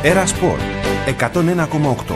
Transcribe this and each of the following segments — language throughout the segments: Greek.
Έρα Σπορ 101,8.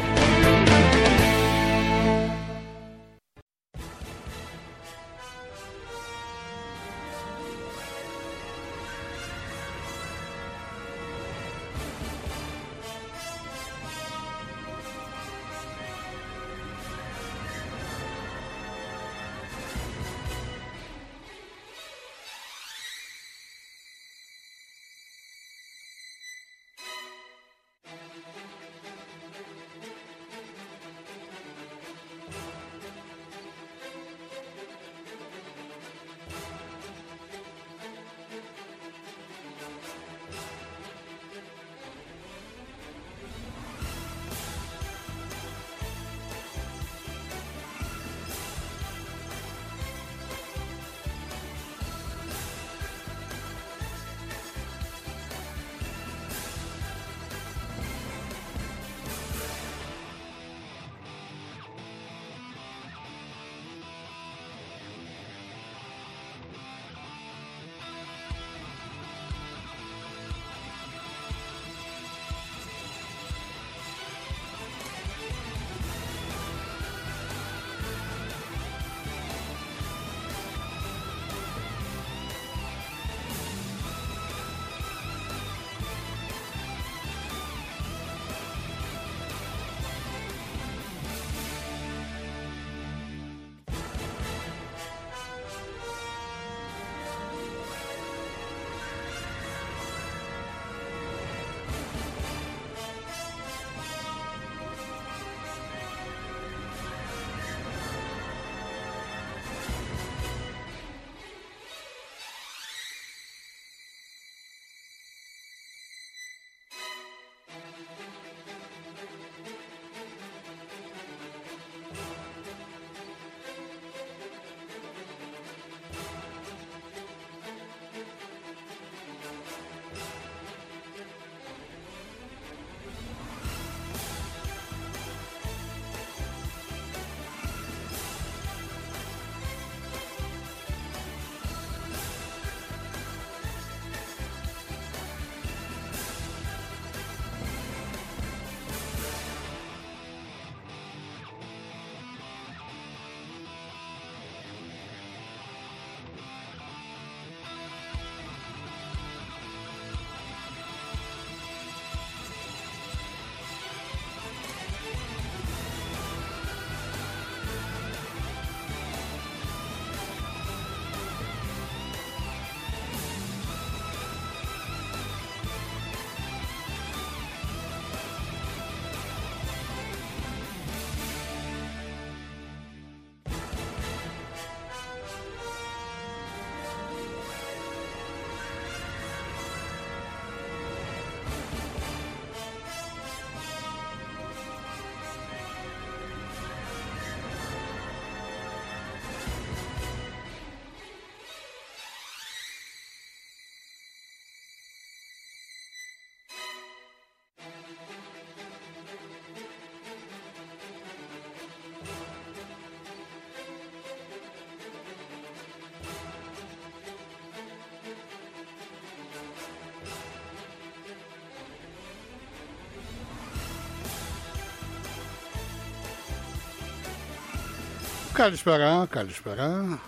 Καλησπέρα, καλησπέρα.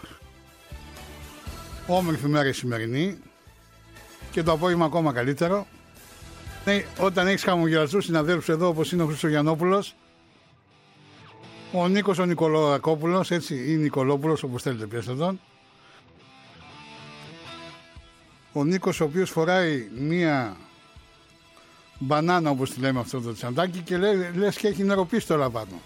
Όμορφη μέρα η σημερινή και το απόγευμα ακόμα καλύτερο. Όταν έχεις χαμογελαστούς συναδέλφους εδώ όπως είναι ο Χριστογιαννόπουλος, ο Νίκος ο Νικολακόπουλος, έτσι, ή Νικολόπουλος όπως θέλετε πιάστε τον. Ο Νίκος ο οποίος φοράει μία μπανάνα όπως τη λέμε αυτό το τσαντάκι και λες και έχει νεροπίστολα πάνω.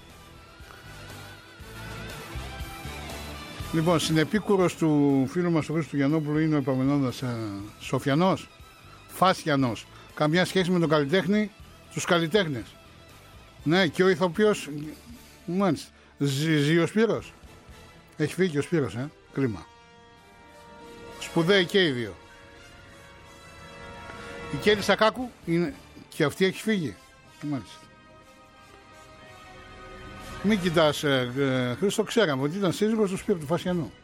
Λοιπόν, συνεπίκουρος του φίλου μας του Χρήστου Γιαννόπουλου είναι ο επαμενόντας Σοφιανός, Φάσιανος. Καμιά σχέση με τον καλλιτέχνη, τους καλλιτέχνες. Ναι, και ο ηθοποιός, μάλιστα, ζει ο Σπύρος. Έχει φύγει ο Σπύρος, κρίμα. Σπουδαίοι και οι δύο. Η Κέλλη Σακάκου είναι, και αυτή έχει φύγει. Μάλιστα. Μην κοιτάς, Χρήστο, ξέραμε ότι ήταν σύζυγος του Σπύρου του Φασιανού.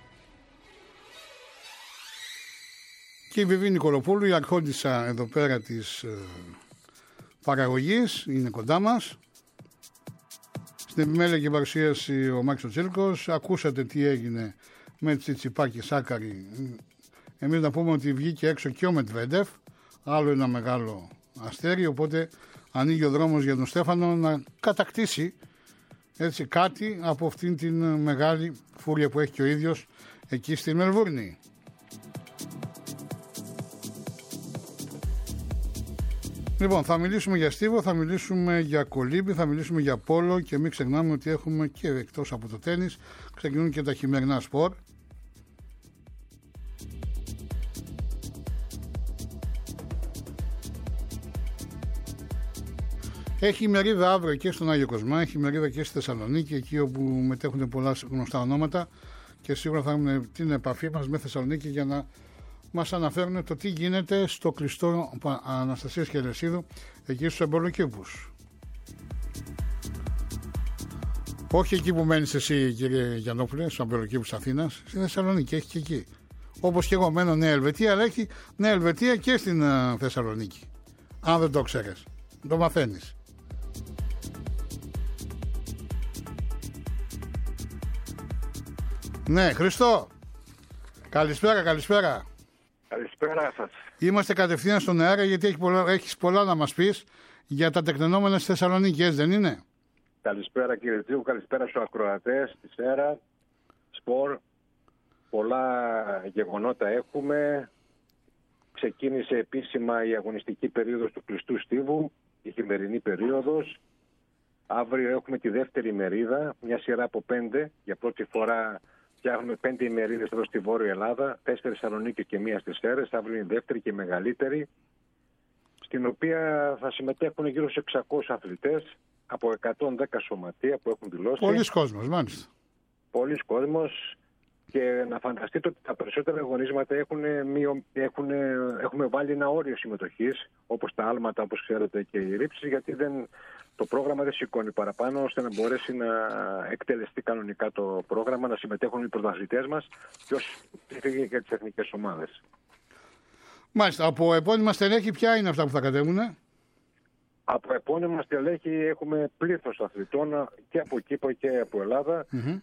Και η Βιβή Νικολοπούλου, η αρχόντισσα εδώ πέρα της παραγωγής, είναι κοντά μας. Στην επιμέλεια και παρουσίαση ο Μάκης ο Τσίλκος. Ακούσατε τι έγινε με Τσιτσιπά και Σάκαρη. Εμείς να πούμε ότι βγήκε έξω και ο Μετβέντεφ, άλλο ένα μεγάλο αστέρι, οπότε ανοίγει ο δρόμος για τον Στέφανο να κατακτήσει έτσι κάτι από αυτήν την μεγάλη φούρια που έχει και ο ίδιος εκεί στη Μελβούρνη. Λοιπόν, θα μιλήσουμε για στίβο, θα μιλήσουμε για κολύμπι, θα μιλήσουμε για πόλο και μην ξεχνάμε ότι έχουμε και εκτός από το τένις ξεκινούν και τα χειμερινά σπορ. Έχει ημερίδα αύριο και στον Άγιο Κοσμά, έχει ημερίδα και στη Θεσσαλονίκη, εκεί όπου μετέχουν πολλά γνωστά ονόματα και σίγουρα θα έχουμε την επαφή μας με Θεσσαλονίκη για να μας αναφέρουν το τι γίνεται στο κλειστό Αναστασίας Χελεσίδου εκεί στους εμποροκήπους. Όχι εκεί που μένεις εσύ, κύριε Γιαννόπουλε, στους εμποροκήπους Αθήνας, στη Θεσσαλονίκη, έχει και εκεί. Όπως και εγώ μένω Νέα Ελβετία, αλλά έχει Νέα Ελβετία και στην Θεσσαλονίκη. Αν δεν το ξέρεις, το μαθαίνεις. Ναι, Χριστό. Καλησπέρα. Καλησπέρα σας. Είμαστε κατευθείαν στον αέρα γιατί έχεις πολλά να μας πεις για τα τεκτενόμενα στη Θεσσαλονίκη, δεν είναι? Καλησπέρα κύριε Τζίου, καλησπέρα στους ακροατές της ΕΡΑ, Σπορ. Πολλά γεγονότα έχουμε. Ξεκίνησε επίσημα η αγωνιστική περίοδος του κλειστού στίβου, η χειμερινή περίοδος. Αύριο έχουμε τη δεύτερη ημερίδα, μια σειρά από 5. Για πρώτη φορά φτιάχνουμε 5 ημερίδες εδώ στη Βόρεια Ελλάδα, 4 Θεσσαλονίκη και 1 στις Σέρρες. Αύριο είναι η δεύτερη και μεγαλύτερη, στην οποία θα συμμετέχουν γύρω στους 600 αθλητές από 110 σωματεία που έχουν δηλώσει. Πολλοί κόσμος, μάλιστα. Πολλοί κόσμος. Και να φανταστείτε ότι τα περισσότερα αγωνίσματα έχουμε βάλει ένα όριο συμμετοχής, όπως τα άλματα, όπως ξέρετε, και οι ρήψεις, γιατί το πρόγραμμα δεν σηκώνει παραπάνω, ώστε να μπορέσει να εκτελεστεί κανονικά το πρόγραμμα, να συμμετέχουν οι πρωταθλητές μας και όσοι έφυγε για τις εθνικές ομάδες. Μάλιστα. Από επώνυμα στελέχη, ποια είναι αυτά που θα κατέβουνε? Από επώνυμα στελέχη έχουμε πλήθος αθλητών και από Κύπρο και από Ελλάδα.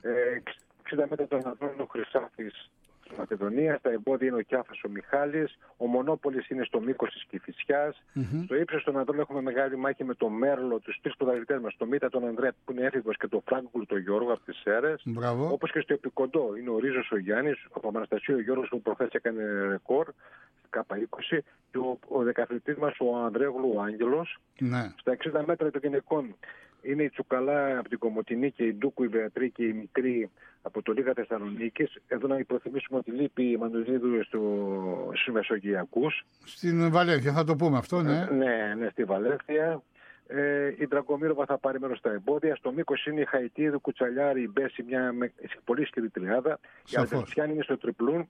60 μέτρα των ανδρών ο Χρυσάφης στη Μακεδονία, στα εμπόδια είναι ο Κιάφας ο Μιχάλης, ο Μονόπολης είναι στο μήκος της Κηφισιάς. Στο ύψος των ανδρών έχουμε μεγάλη μάχη με το Μέρλο, τους 3 πρωταθλητές μας, το Μίτα τον Ανδρέα που είναι έφηβος και το Φράγκουλ τον Γιώργο από τις Σέρρες. Όπως και στο επικοντό είναι ο Ρίζος ο Γιάννης, ο Παπαναστασίου ο Γιώργος που προχθές έκανε ρεκόρ K20 και ο δεκαθλητής μας ο Ανδρέογλου ο Άγγελος. Ναι. Στα 60 μέτρα των γυναικών είναι η Τσουκαλά από την Κομοτηνή και η Ντούκου, η Βεατρή και η Μικρή από το Λίγα Θεσσαλονίκης. Εδώ να υποθυμίσουμε ότι λείπει η Μανδριδίδου στους Μεσογειακούς. Στην Βαλένθια, θα το πούμε αυτό, ναι. Ναι, στη Βαλένθια. Η Δρακομύροβα θα πάρει μέρος στα εμπόδια. Στο μήκος είναι η Χαϊτίδου, Κουτσαλιάρη, η Μπέση, μια πολύ ισχυρή τριάδα. Η Αλβερτσιάνη είναι στο τριπλούν.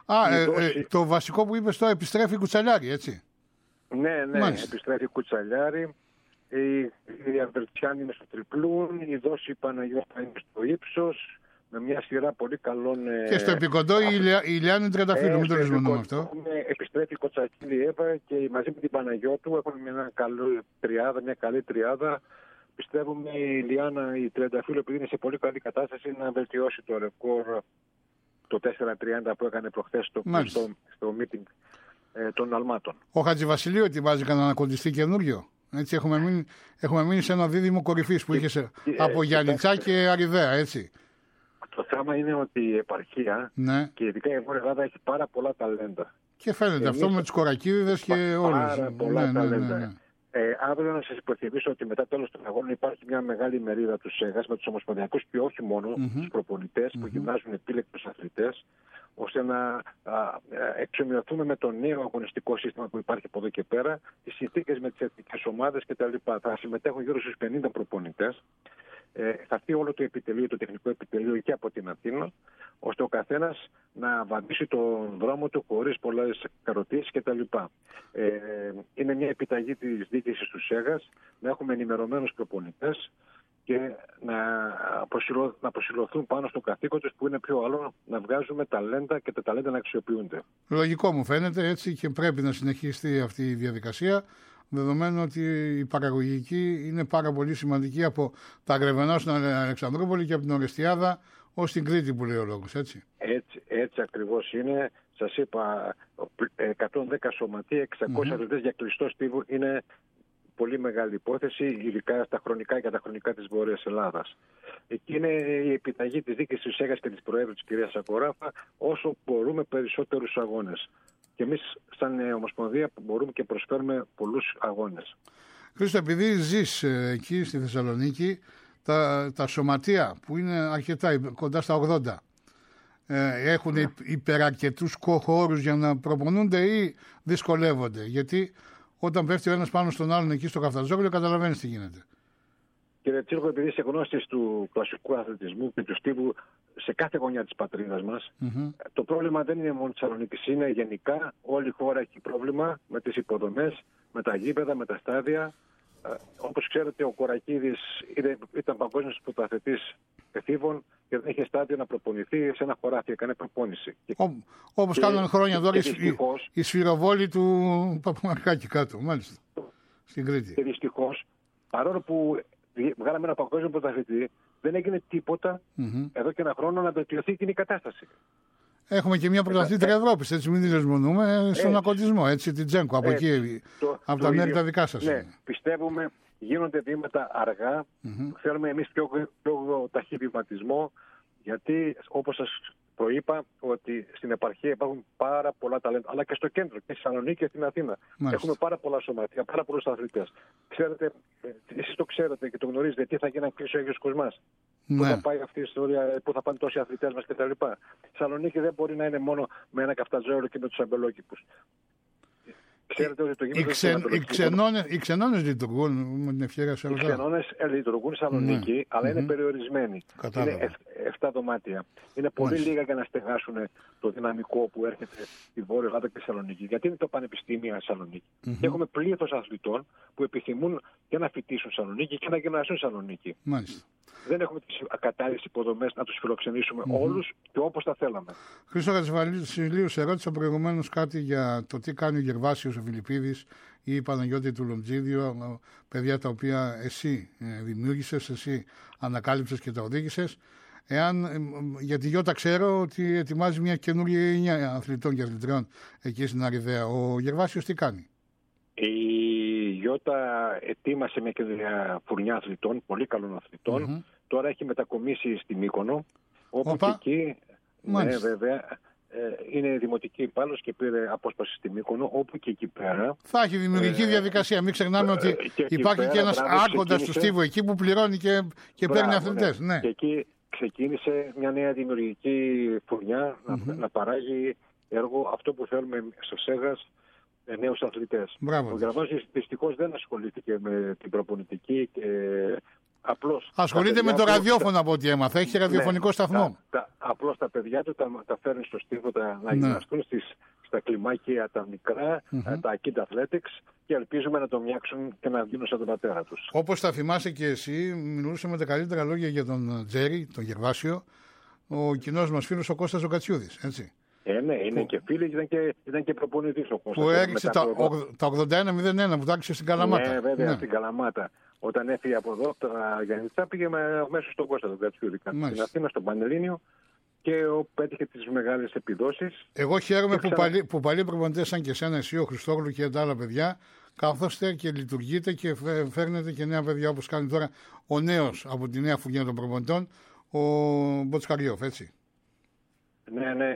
Το βασικό που είπες τώρα, επιστρέφει η Κουτσαλιάρη, έτσι? Ναι, επιστρέφει η Κουτσαλιάρη. Η Αλβερτσιάνη είναι στο τριπλούν, η Δόση Παναγιώτα είναι στο ύψος, με μια σειρά πολύ καλών. Και στο επικοντό η Ηλιάννη Τρενταφύλλου, μην το λησμονούμε αυτό. Επιστρέφει η Κοτσακίλη Εύα και μαζί με την Παναγιώτου έχουν μια καλή τριάδα. Πιστεύουμε η Ηλιάνα η Τρενταφύλλου, επειδή είναι σε πολύ καλή κατάσταση, να βελτιώσει το ρεκόρ το 4.30 που έκανε προχθές στο meeting των αλμάτων. Ο Χατζηβασιλείου ετοιμάζει κανένα κοντιστή καινούριο. Έτσι έχουμε μείνει σε ένα δίδυμο κορυφής που είχε από Γιάννητσά και Αριδαία, έτσι. Το θέμα είναι ότι η επαρχία και ειδικά η Βόρεια Ελλάδα έχει πάρα πολλά ταλέντα. Και φαίνεται αυτό με τους κορακίδιδες και όλους. Πάρα πολλά ταλέντα. Αύριο να σας υποθυμίσω ότι μετά τέλος των αγώνων υπάρχει μια μεγάλη μερίδα του ΣΕΓΑΣ με τους ομοσπονδιακούς και όχι μόνο τους προπονητές που γυμνάζουν επίλεκτους αθλητές, ώστε να εξομοιωθούμε με το νέο αγωνιστικό σύστημα που υπάρχει από εδώ και πέρα, τις συνθήκες με τις εθνικές ομάδες κτλ. Θα συμμετέχουν γύρω στους 50 προπονητές. Θα έρθει όλο το επιτελείο, το τεχνικό επιτελείο και από την Αθήνα, ώστε ο καθένας να βαδίσει τον δρόμο του χωρίς πολλές καροτήσεις κτλ. Είναι μια επιταγή της διοίκησης του ΣΕΓΑΣ να έχουμε ενημερωμένους προπονητές και να προσυλλοθούν πάνω στο καθήκον τους, που είναι πιο άλλο να βγάζουμε ταλέντα και τα ταλέντα να αξιοποιούνται. Λογικό μου φαίνεται, έτσι, και πρέπει να συνεχιστεί αυτή η διαδικασία. δεδομένου ότι η παραγωγική είναι πάρα πολύ σημαντική από τα Γρεβενά στην Αλεξανδρούπολη και από την Ορεστιάδα ως την Κρήτη που λέει ο λόγος, έτσι. Έτσι ακριβώς είναι. Σας είπα, 110 σωματεία, 600 αθλητές για κλειστό στίβο είναι πολύ μεγάλη υπόθεση, ειδικά στα χρονικά και τα χρονικά της Βόρειας Ελλάδας. Εκεί είναι η επιταγή της δίκης της ΣΕΓΑΣ και της Προέδρου της κυρίας Σακοράφα, όσο μπορούμε περισσότερους αγώνες. Και εμείς σαν Ομοσπονδία μπορούμε και προσφέρουμε πολλούς αγώνες. Χρήστο, επειδή ζεις εκεί στη Θεσσαλονίκη, τα σωματεία που είναι αρκετά, κοντά στα 80, έχουν υπεραρκετούς χώρους για να προπονούνται ή δυσκολεύονται? Γιατί όταν πέφτει ο ένας πάνω στον άλλον εκεί στο Καφτατζόγλιο, καταλαβαίνεις τι γίνεται. Κύριε Τσίρκο, επειδή είσαι γνώστης του κλασικού αθλητισμού και του στίβου σε κάθε γωνιά της πατρίδας μας, το πρόβλημα δεν είναι μόνο της Θεσσαλονίκης, είναι γενικά όλη η χώρα έχει πρόβλημα με τις υποδομές, με τα γήπεδα, με τα στάδια. Όπως ξέρετε, ο Κορακίδης ήταν παγκόσμιος πρωταθλητής εφήβων και δεν είχε στάδιο να προπονηθεί σε ένα χωράφι, έκανε προπόνηση. Όπως κάνουν χρόνια τώρα οι σφυροβόλοι του Παπαμαρκάκη κάτω, μάλιστα, στην Κρήτη. Και δυστυχώς, παρόλο που βγάλαμε ένα παγκόσμιο πρωταθλητή, δεν έγινε τίποτα εδώ και ένα χρόνο να βελτιωθεί η κατάσταση. Έχουμε και μια πρωταθλήτρια Ευρώπης, έτσι, μην δεσμονούμε, στον ακοντισμό, έτσι, την Τζένκο, από εκεί, από τα μέρη τα δικά σας. Ναι, πιστεύουμε, γίνονται βήματα αργά, θέλουμε εμείς πιο ταχύ βηματισμό, γιατί όπως σας προείπα, ότι στην επαρχία υπάρχουν πάρα πολλά ταλέντα, αλλά και στο κέντρο, και στη Θεσσαλονίκη και στην Αθήνα. Μάλιστα. Έχουμε πάρα πολλά σωματεία, πάρα πολλούς αθλητές. Ξέρετε, εσείς το ξέρετε και το γνωρίζετε, τι θα γίνει αν κλείσει ο Άγιος Κοσμάς. Πού θα πάει αυτή η ιστορία, πού θα πάνε τόσοι αθλητές μας κτλ. Η Θεσσαλονίκη δεν μπορεί να είναι μόνο με ένα Καφτατζόγλιο και με τους αμπελόκηπους. Ξέρετε ότι το οι ξενώνες λειτουργούν, με την ευκαιρία σε ρωτάω. Οι ξενώνες λειτουργούν στη Θεσσαλονίκη, αλλά είναι περιορισμένοι. Είναι 7 δωμάτια. Είναι πολύ λίγα για να στεγάσουν το δυναμικό που έρχεται στη Βόρεια Ελλάδα και στη Θεσσαλονίκη. Γιατί είναι το Πανεπιστήμιο στη Θεσσαλονίκη. Και έχουμε πλήθος αθλητών που επιθυμούν και να φοιτήσουν στη Θεσσαλονίκη και να γυμναστούν στη Θεσσαλονίκη. Μάλιστα. Δεν έχουμε τις κατάλληλες υποδομές να τους φιλοξενήσουμε όλους και όπως τα θέλαμε. Χρήστο Χατζηβασιλείου, σε ρώτησα προηγουμένως κάτι για το τι κάνει ο Γερβάσιος ο Φιλιππίδης ή η Παναγιώτη του Λοντζίδιο, παιδιά τα οποία εσύ δημιούργησες, εσύ ανακάλυψες και τα οδήγησες. Για τη Γιώτα ξέρω ότι ετοιμάζει μια καινούργια γενιά αθλητών και αθλητριών εκεί στην Αριδαία. Ο Γερβάσιος τι κάνει? Η Γιώτα ετοίμασε μια καινούργια φουρνιά αθλητών, πολύ καλών αθλητών. Τώρα έχει μετακομίσει στη Μύκονο, όπου και εκεί, ναι, βέβαια, είναι δημοτική υπάλληλος και πήρε απόσπαση στη Μύκονο, όπου και εκεί πέρα. Θα έχει δημιουργική διαδικασία. Μην ξεχνάμε ότι υπάρχει και ένας άρχοντας του στίβου εκεί που πληρώνει και παίρνει αθλητές. Ναι. Και εκεί ξεκίνησε μια νέα δημιουργική φουρνιά να παράγει έργο, αυτό που θέλουμε στο ΣΕΓΑΣ, νέους αθλητές. Ο Γερβάσιος δυστυχώς δεν ασχολήθηκε με την προπονητική και απλώς... Ασχολείται με το ραδιόφωνο από ό,τι έμαθα. Έχει ραδιοφωνικό σταθμό. Απλώς τα παιδιά του τα φέρνει στο στίβο να γυμναστούν στα κλιμάκια τα μικρά, τα Kid Athletics, και ελπίζουμε να το μοιάξουν και να γίνουν σαν τον πατέρα τους. Όπως θα θυμάσαι και εσύ, μιλούσε με τα καλύτερα λόγια για τον Τζέρι, τον Γερβάσιο, ο κοινός μας φίλος ο Κώστας ο Κατσιούδης, έτσι. Ναι, είναι και φίλοι, ήταν και προπονητής ο Κώστας. Που έριξε τα 81-01 που τα άρχισε στην Καλαμάτα. Ναι, βέβαια, στην Καλαμάτα. Όταν έφυγε από εδώ, από τα Γιάννητσά, πήγε μέσω στον Κώστα τον Κατσιούδη. Στην Αθήνα, στον Πανελλήνιο, και πέτυχε τις μεγάλες επιδόσεις. Εγώ χαίρομαι που παλιοί προπονητές σαν και εσένα, εσύ, ο Χριστόγλου και τα άλλα παιδιά, καθόστε και λειτουργείτε και φέρνετε και νέα παιδιά, όπως κάνει τώρα ο νέος από τη νέα φουγιά των προπονητών, ο Μποτσκαριόφ, έτσι. Ναι,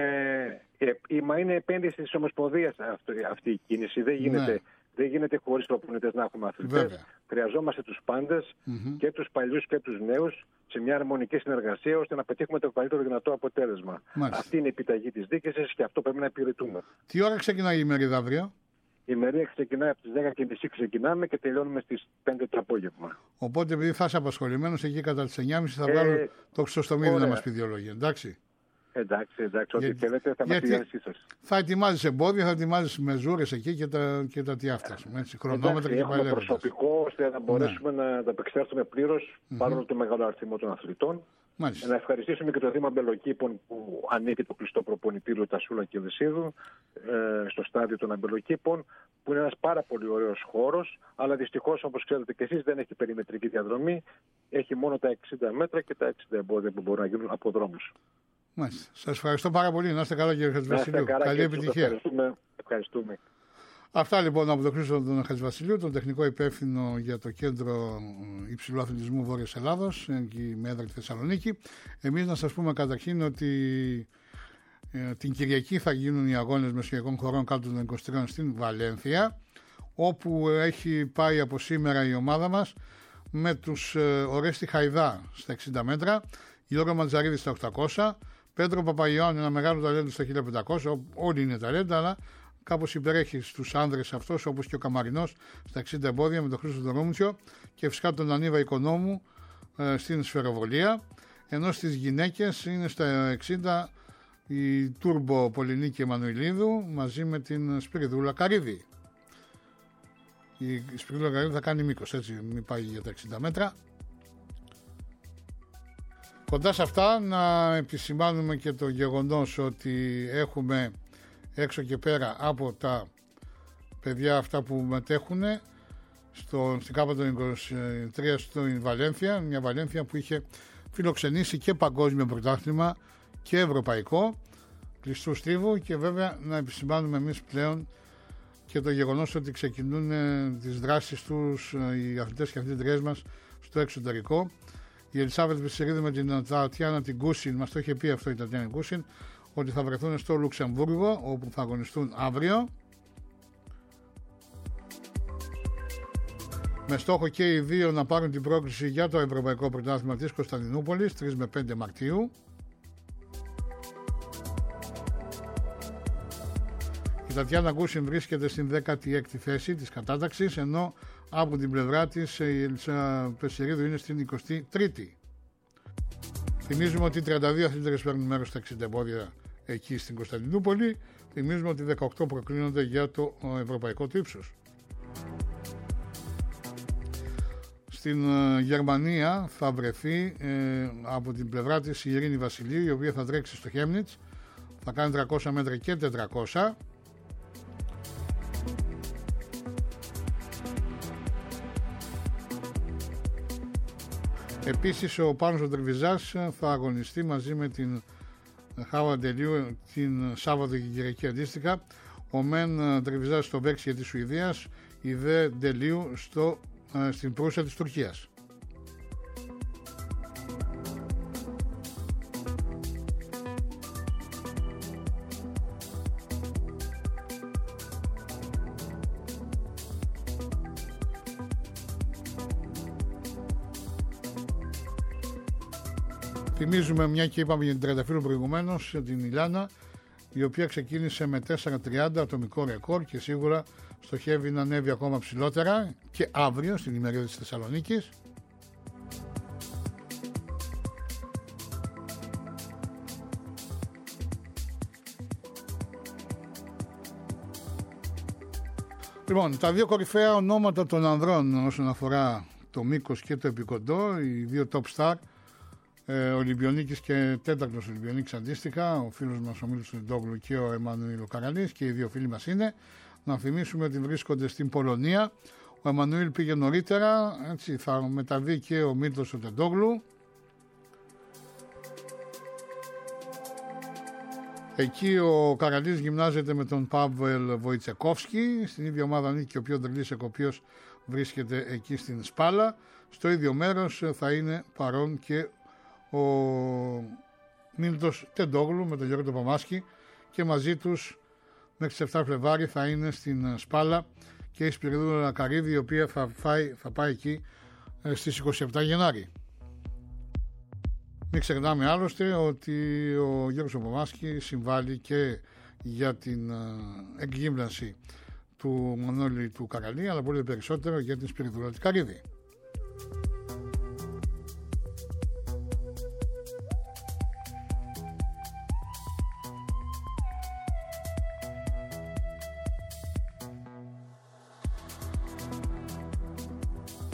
είναι επένδυση της Ομοσπονδίας αυτή η κίνηση. Δεν γίνεται χωρίς προπονητές να έχουμε αθλητές. Χρειαζόμαστε τους πάντες, και τους παλιούς και τους νέους, σε μια αρμονική συνεργασία, ώστε να πετύχουμε το καλύτερο δυνατό αποτέλεσμα. Αυτή είναι η επιταγή της διοίκησης και αυτό πρέπει να υπηρετούμε. Τι ώρα ξεκινάει η μερίδα αύριο? Η μερίδα ξεκινάει από τις 10:30 ξεκινάμε και τελειώνουμε στις 5 το απόγευμα. Οπότε, επειδή θα είσαι απασχολημένος εκεί κατά τις 9.30, θα βγάλω το Χρυσοστομίδη να μας πει δύο λόγια. Εντάξει. Εντάξει, ό,τι θέλετε θα μας διανύσει σας. Θα ετοιμάζεις εμπόδια, θα ετοιμάζεις μεζούρες εκεί και τα τι αυτά. Χρονόμετρα και έχουμε προσωπικό ώστε να μπορέσουμε να τα επεξέλθουμε πλήρως παρόλο το μεγάλο αριθμό των αθλητών. Μάλιστα. Να ευχαριστήσουμε και το Δήμα Αμπελοκήπων που ανήκει το κλειστό προπονητήριο Τασούλα και Δεσίδου στο στάδιο των Αμπελοκήπων, που είναι ένας πάρα πολύ ωραίος χώρος, αλλά δυστυχώς, όπως ξέρετε και εσείς, δεν έχει περιμετρική διαδρομή. Έχει μόνο τα 60 μέτρα και τα 60 εμπόδια που μπορούν να γίνουν από δρόμους. Μάλιστα. Σας ευχαριστώ πάρα πολύ. Να είστε καλά, κύριε Χατζηβασιλείου. Καλή επιτυχία. Ευχαριστούμε. Αυτά λοιπόν από τον Χρήστο τον Χατζηβασιλείου, τον τεχνικό υπεύθυνο για το Κέντρο Υψηλού Αθλητισμού Βόρειας Ελλάδος, εκεί με έδρα τη Θεσσαλονίκη. Εμείς να σας πούμε καταρχήν ότι την Κυριακή θα γίνουν οι αγώνες μεσογειακών χωρών κάτω των 23 στην Βαλένθια, όπου έχει πάει από σήμερα η ομάδα μας με τους Ορέστη Χαϊδά στα 60 μέτρα, Γιώργο Ματζαρίδη στα 800, Πέτρο Παπαϊωάννη, ένα μεγάλο ταλέντο στα 1500, όλοι είναι ταλέντα, αλλά κάπως υπερέχει στους άνδρες αυτός, όπως και ο Καμαρινός στα 60 εμπόδια με τον Χρήστο τον Ρούμτσιο, και φυσικά τον Ανίβα Οικονόμου στην σφαιροβολία, ενώ στις γυναίκες είναι στα 60 η Τούρμπο Πολυνίκη Εμμανουηλίδου μαζί με την Σπυριδούλα Καρύδη. Η Σπυριδούλα Καρύδη θα κάνει μήκος, έτσι, μην πάει για τα 60 μέτρα. Κοντά σε αυτά να επισημάνουμε και το γεγονός ότι έχουμε έξω και πέρα από τα παιδιά αυτά που μετέχουν στην ΚΑΠΑ των 23 στην Βαλένθια, μια Βαλένθια που είχε φιλοξενήσει και παγκόσμιο πρωτάθλημα και ευρωπαϊκό κλειστού στίβου, και βέβαια να επισημάνουμε εμείς πλέον και το γεγονός ότι ξεκινούν τις δράσεις τους οι αθλητές και αθλήτριές μας στο εξωτερικό. Η Ελισάβετ Βεσσερίδου με την Τατιάνα την Κούσιν, μας το είχε πει αυτό η Τατιάνα Κούσιν, ότι θα βρεθούν στο Λουξεμβούργο, όπου θα αγωνιστούν αύριο, με στόχο και οι δύο να πάρουν την πρόκληση για το Ευρωπαϊκό Πρωτάθλημα της Κωνσταντινούπολης 3 με 5 Μαρτίου. Η Τατιάνα Κούσιν βρίσκεται στην 16η θέση της κατάταξης, ενώ από την πλευρά της η Ελισάβετ Βεσσερίδου είναι στην 23η. Θυμίζουμε ότι 32 αθλήτρες παίρνουν μέρος στα 60 εμπόδια εκεί στην Κωνσταντινούπολη. Θυμίζουμε ότι 18 προκλίνονται για το ευρωπαϊκό του ύψος. Στην Γερμανία θα βρεθεί από την πλευρά της η Ειρήνη Βασιλείου, η οποία θα τρέξει στο Χέμνιτς, θα κάνει 300 μέτρα και 400. Επίσης ο Πάνος ο Τρεβιζάς θα αγωνιστεί μαζί με την Χάουα Ντελίου την Σάββατο και Κυριακή αντίστοιχα. Ο Μεν Τρεβιζάς στο Βέξια της Σουηδίας, η Δε Ντελίου στην Προύσα της Τουρκίας. Θυμίζουμε, μια και είπαμε για την τριανταφύλλου προηγουμένως, την Ηλιάνα, η οποία ξεκίνησε με 4.30 ατομικό ρεκόρ και σίγουρα στοχεύει να ανέβει ακόμα ψηλότερα και αύριο στην ημερίδα της Θεσσαλονίκης. Λοιπόν, τα δύο κορυφαία ονόματα των ανδρών όσον αφορά το μήκος και το επικοντό, οι δύο top star, Ολυμπιονίκης και τέταρτος Ολυμπιονίκης αντίστοιχα, ο φίλος μας ο Μίλος Ντόγλου και ο Εμμανουήλ ο Καραλής, και οι δύο φίλοι μας είναι. Να θυμίσουμε ότι βρίσκονται στην Πολωνία. Ο Εμμανουήλ πήγε νωρίτερα, έτσι θα μεταβεί και ο Μίλος ο Τεντόγλου. Εκεί ο Καραλής γυμνάζεται με τον Παύελ Βοητσεκόφσκι. Στην ίδια ομάδα ανήκει και ο Πιόντρ Λίσεκ, ο οποίος βρίσκεται εκεί στην Σπάλα. Στο ίδιο μέρος θα είναι παρόν και ο Μίλτος Τεντόγλου με τον Γιώργο Παμάσκι, και μαζί τους μέχρι τις 7 Φλεβάρι θα είναι στην Σπάλα και η Σπυριδούλα Καρύδη, η οποία θα πάει εκεί στις 27 Γενάρη. Μην ξεχνάμε άλλωστε ότι ο Γιώργος Παμάσκι συμβάλλει και για την εκγύμναση του Μανώλη του Καραλή, αλλά πολύ περισσότερο για την Σπυριδούλα της Καρύδη.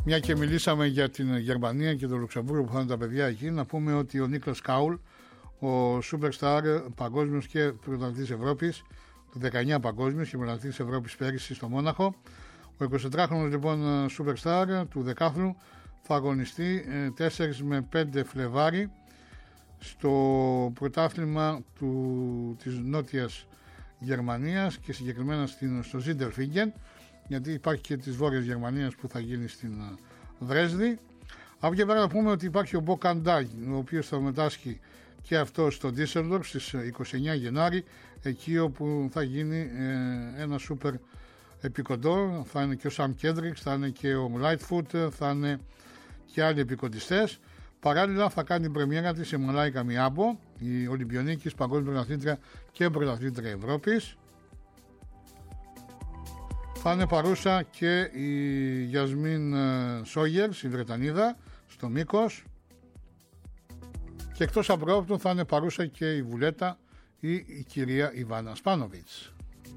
Μια και μιλήσαμε για την Γερμανία και το Λουξεμβούργο που θα είναι τα παιδιά εκεί, να πούμε ότι ο Νίκλας Κάουλ, ο Superstar παγκόσμιος και πρωταθλητής Ευρώπης, του 19 παγκόσμιος και πρωταθλητής Ευρώπης πέρυσι στο Μόναχο, ο 23χρονος λοιπόν Superstar του δεκάθλου θα αγωνιστεί 4 με 5 Φλεβάρι στο πρωτάθλημα της Νότιας Γερμανίας και συγκεκριμένα στο Ζίντερφίγκεν, γιατί υπάρχει και της Βόρειας Γερμανίας που θα γίνει στην Δρέσδη. Από εκεί πέρα να πούμε ότι υπάρχει ο Μπο Καντάγ, ο οποίος θα μετάσχει και αυτό στο Ντίσσελντορφ στις 29 Γενάρη, εκεί όπου θα γίνει ένα σούπερ επικοντό. Θα είναι και ο Σαμ Κέντριξ, θα είναι και ο Λάιτφουτ, θα είναι και άλλοι επικοντιστές. Παράλληλα θα κάνει την πρεμιέρα της η Μαλάικα Μιάμπο, η Ολυμπιονίκης παγκόσμια πρωταθλήτρια και πρωταθλήτρια Ευρώπης. Θα είναι παρούσα και η Γιασμίν Σόγερς, η Βρετανίδα, στο Μύκος. Και εκτός απρόπτου θα είναι παρούσα και η Βουλέτα ή η κυρία Ιβάνα Σπάνοβιτς.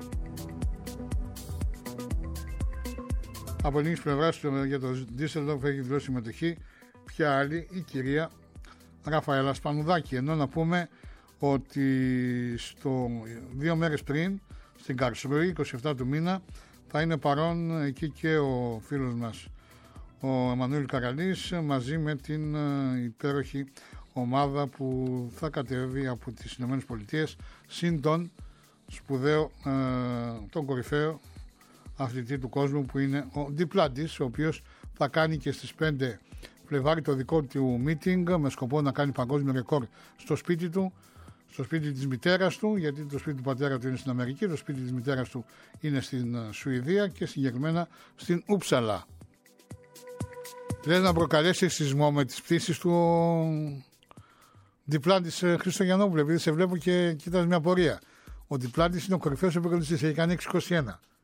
Από ελληνικής πλευράς για το Ντίσσελντορφ έχει δηλώσει συμμετοχή ποια άλλη, η κυρία Ραφαέλα Σπανουδάκη. Ενώ να πούμε ότι 2 μέρες πριν στην Καρσρούη, 27 του μήνα, θα είναι παρόν εκεί και ο φίλος μας ο Εμμανουήλ Καραλής μαζί με την υπέροχη ομάδα που θα κατέβει από τις ΗΠΑ συν τον σπουδαίο, τον κορυφαίο αθλητή του κόσμου που είναι ο Διπλάντης, ο οποίος θα κάνει και στις 5 Φλεβάρι το δικό του meeting με σκοπό να κάνει παγκόσμιο ρεκόρ στο σπίτι του, στο σπίτι της μητέρας του, γιατί το σπίτι του πατέρα του είναι στην Αμερική, το σπίτι της μητέρας του είναι στην Σουηδία και συγκεκριμένα στην Ούψαλα. Λες να προκαλέσει σεισμό με τις πτήσεις του Διπλάντης Χριστογιαννόπουλου, επειδή σε βλέπω και κοιτάς μια πορεία. Ο Διπλάντης είναι ο κορυφαίος επικοινωνιστής, έχει κάνει 621.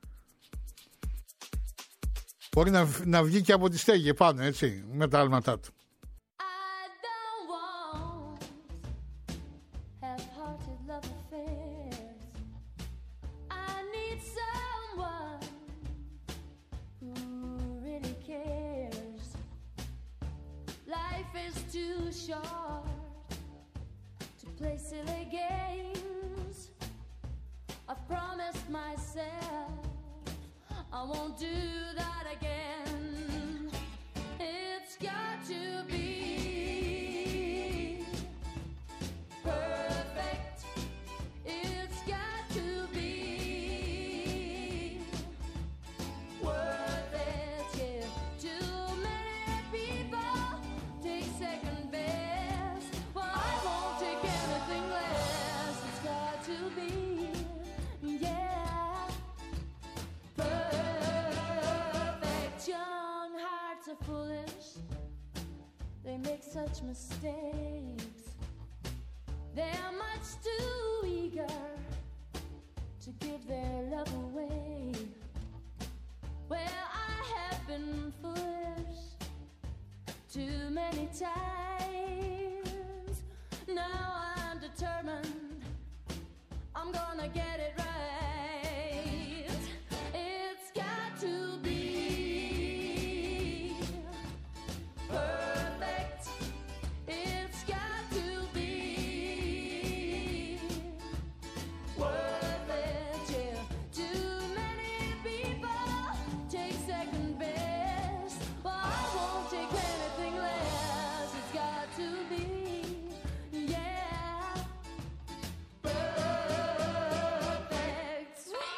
Μπορεί να βγει και από τη στέγη επάνω, έτσι, με τα άλματά του. I won't do that again. It's got to be perfect. It's got to be worth it. Yeah, too many people take second best. Well, I won't take anything less. It's got to be, yeah. Foolish, they make such mistakes. They're much too eager to give their love away. Well, I have been foolish too many times. Now I'm determined, I'm gonna get it right. It's got to be perfect. It's got to be worth it. Yeah, too many people take second best. Well, I won't take anything less. It's got to be, yeah, perfect.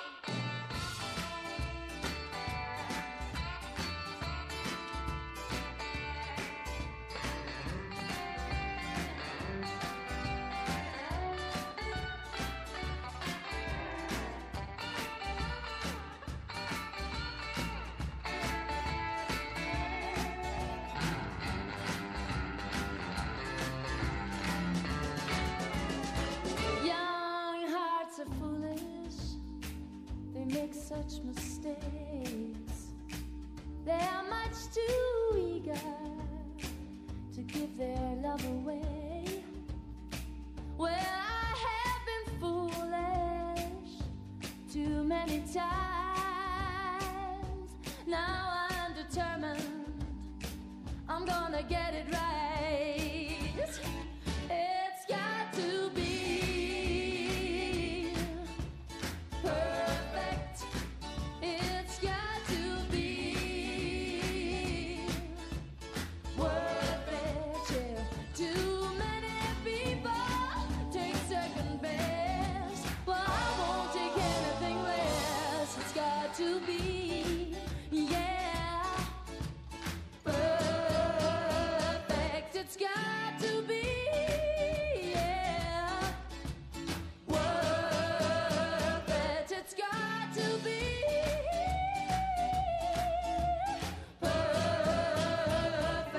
Such mistakes, they are much too eager to give their love away. Well, I have been foolish too many times. Now I'm determined, I'm gonna get it right. It's got to be perfect. It's got to be worth it. Yeah. Too many people take second best, but I won't take anything less. It's got to be, yeah, perfect. It's got to be, yeah, worth it. It's got to be perfect.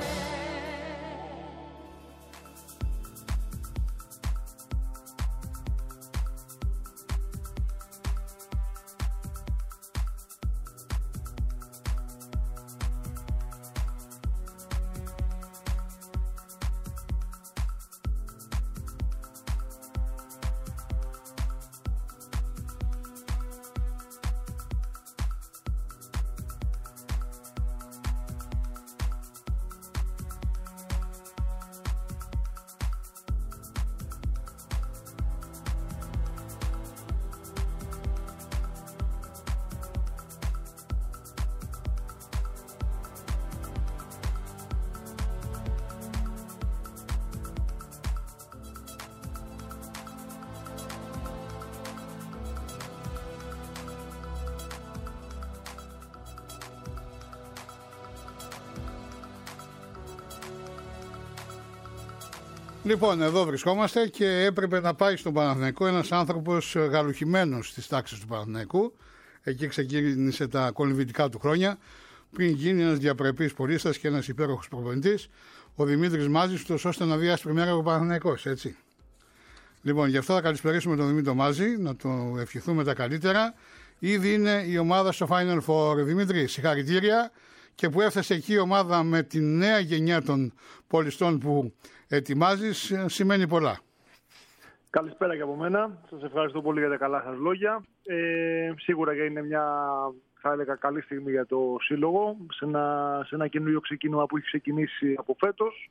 Λοιπόν, εδώ βρισκόμαστε και έπρεπε να πάει στον Παναθηναϊκό ένας άνθρωπος γαλουχημένος στις τάξεις του Παναθηναϊκού. Εκεί ξεκίνησε τα κολυμβητικά του χρόνια, πριν γίνει ένας διαπρεπής πολίστας και ένας υπέροχος προπονητής, ο Δημήτρης Μάζης, ώστε να βγει άσπρη μέρα ο Παναθηναϊκός, έτσι. Λοιπόν, γι' αυτό θα καλησπερίσουμε τον Δημήτρη Μάζη, να το ευχηθούμε τα καλύτερα. Ήδη είναι η ομάδα στο Final Four. Δημήτρη, συγχαρητήρια, και που έφτασε εκεί η ομάδα με τη νέα γενιά των πολιστών που ετοιμάζεις, σημαίνει πολλά. Καλησπέρα και από μένα. Σας ευχαριστώ πολύ για τα καλά σας λόγια. Σίγουρα και είναι μια, θα έλεγα, καλή στιγμή για το Σύλλογο, σε ένα καινούριο ξεκίνημα που έχει ξεκινήσει από φέτος.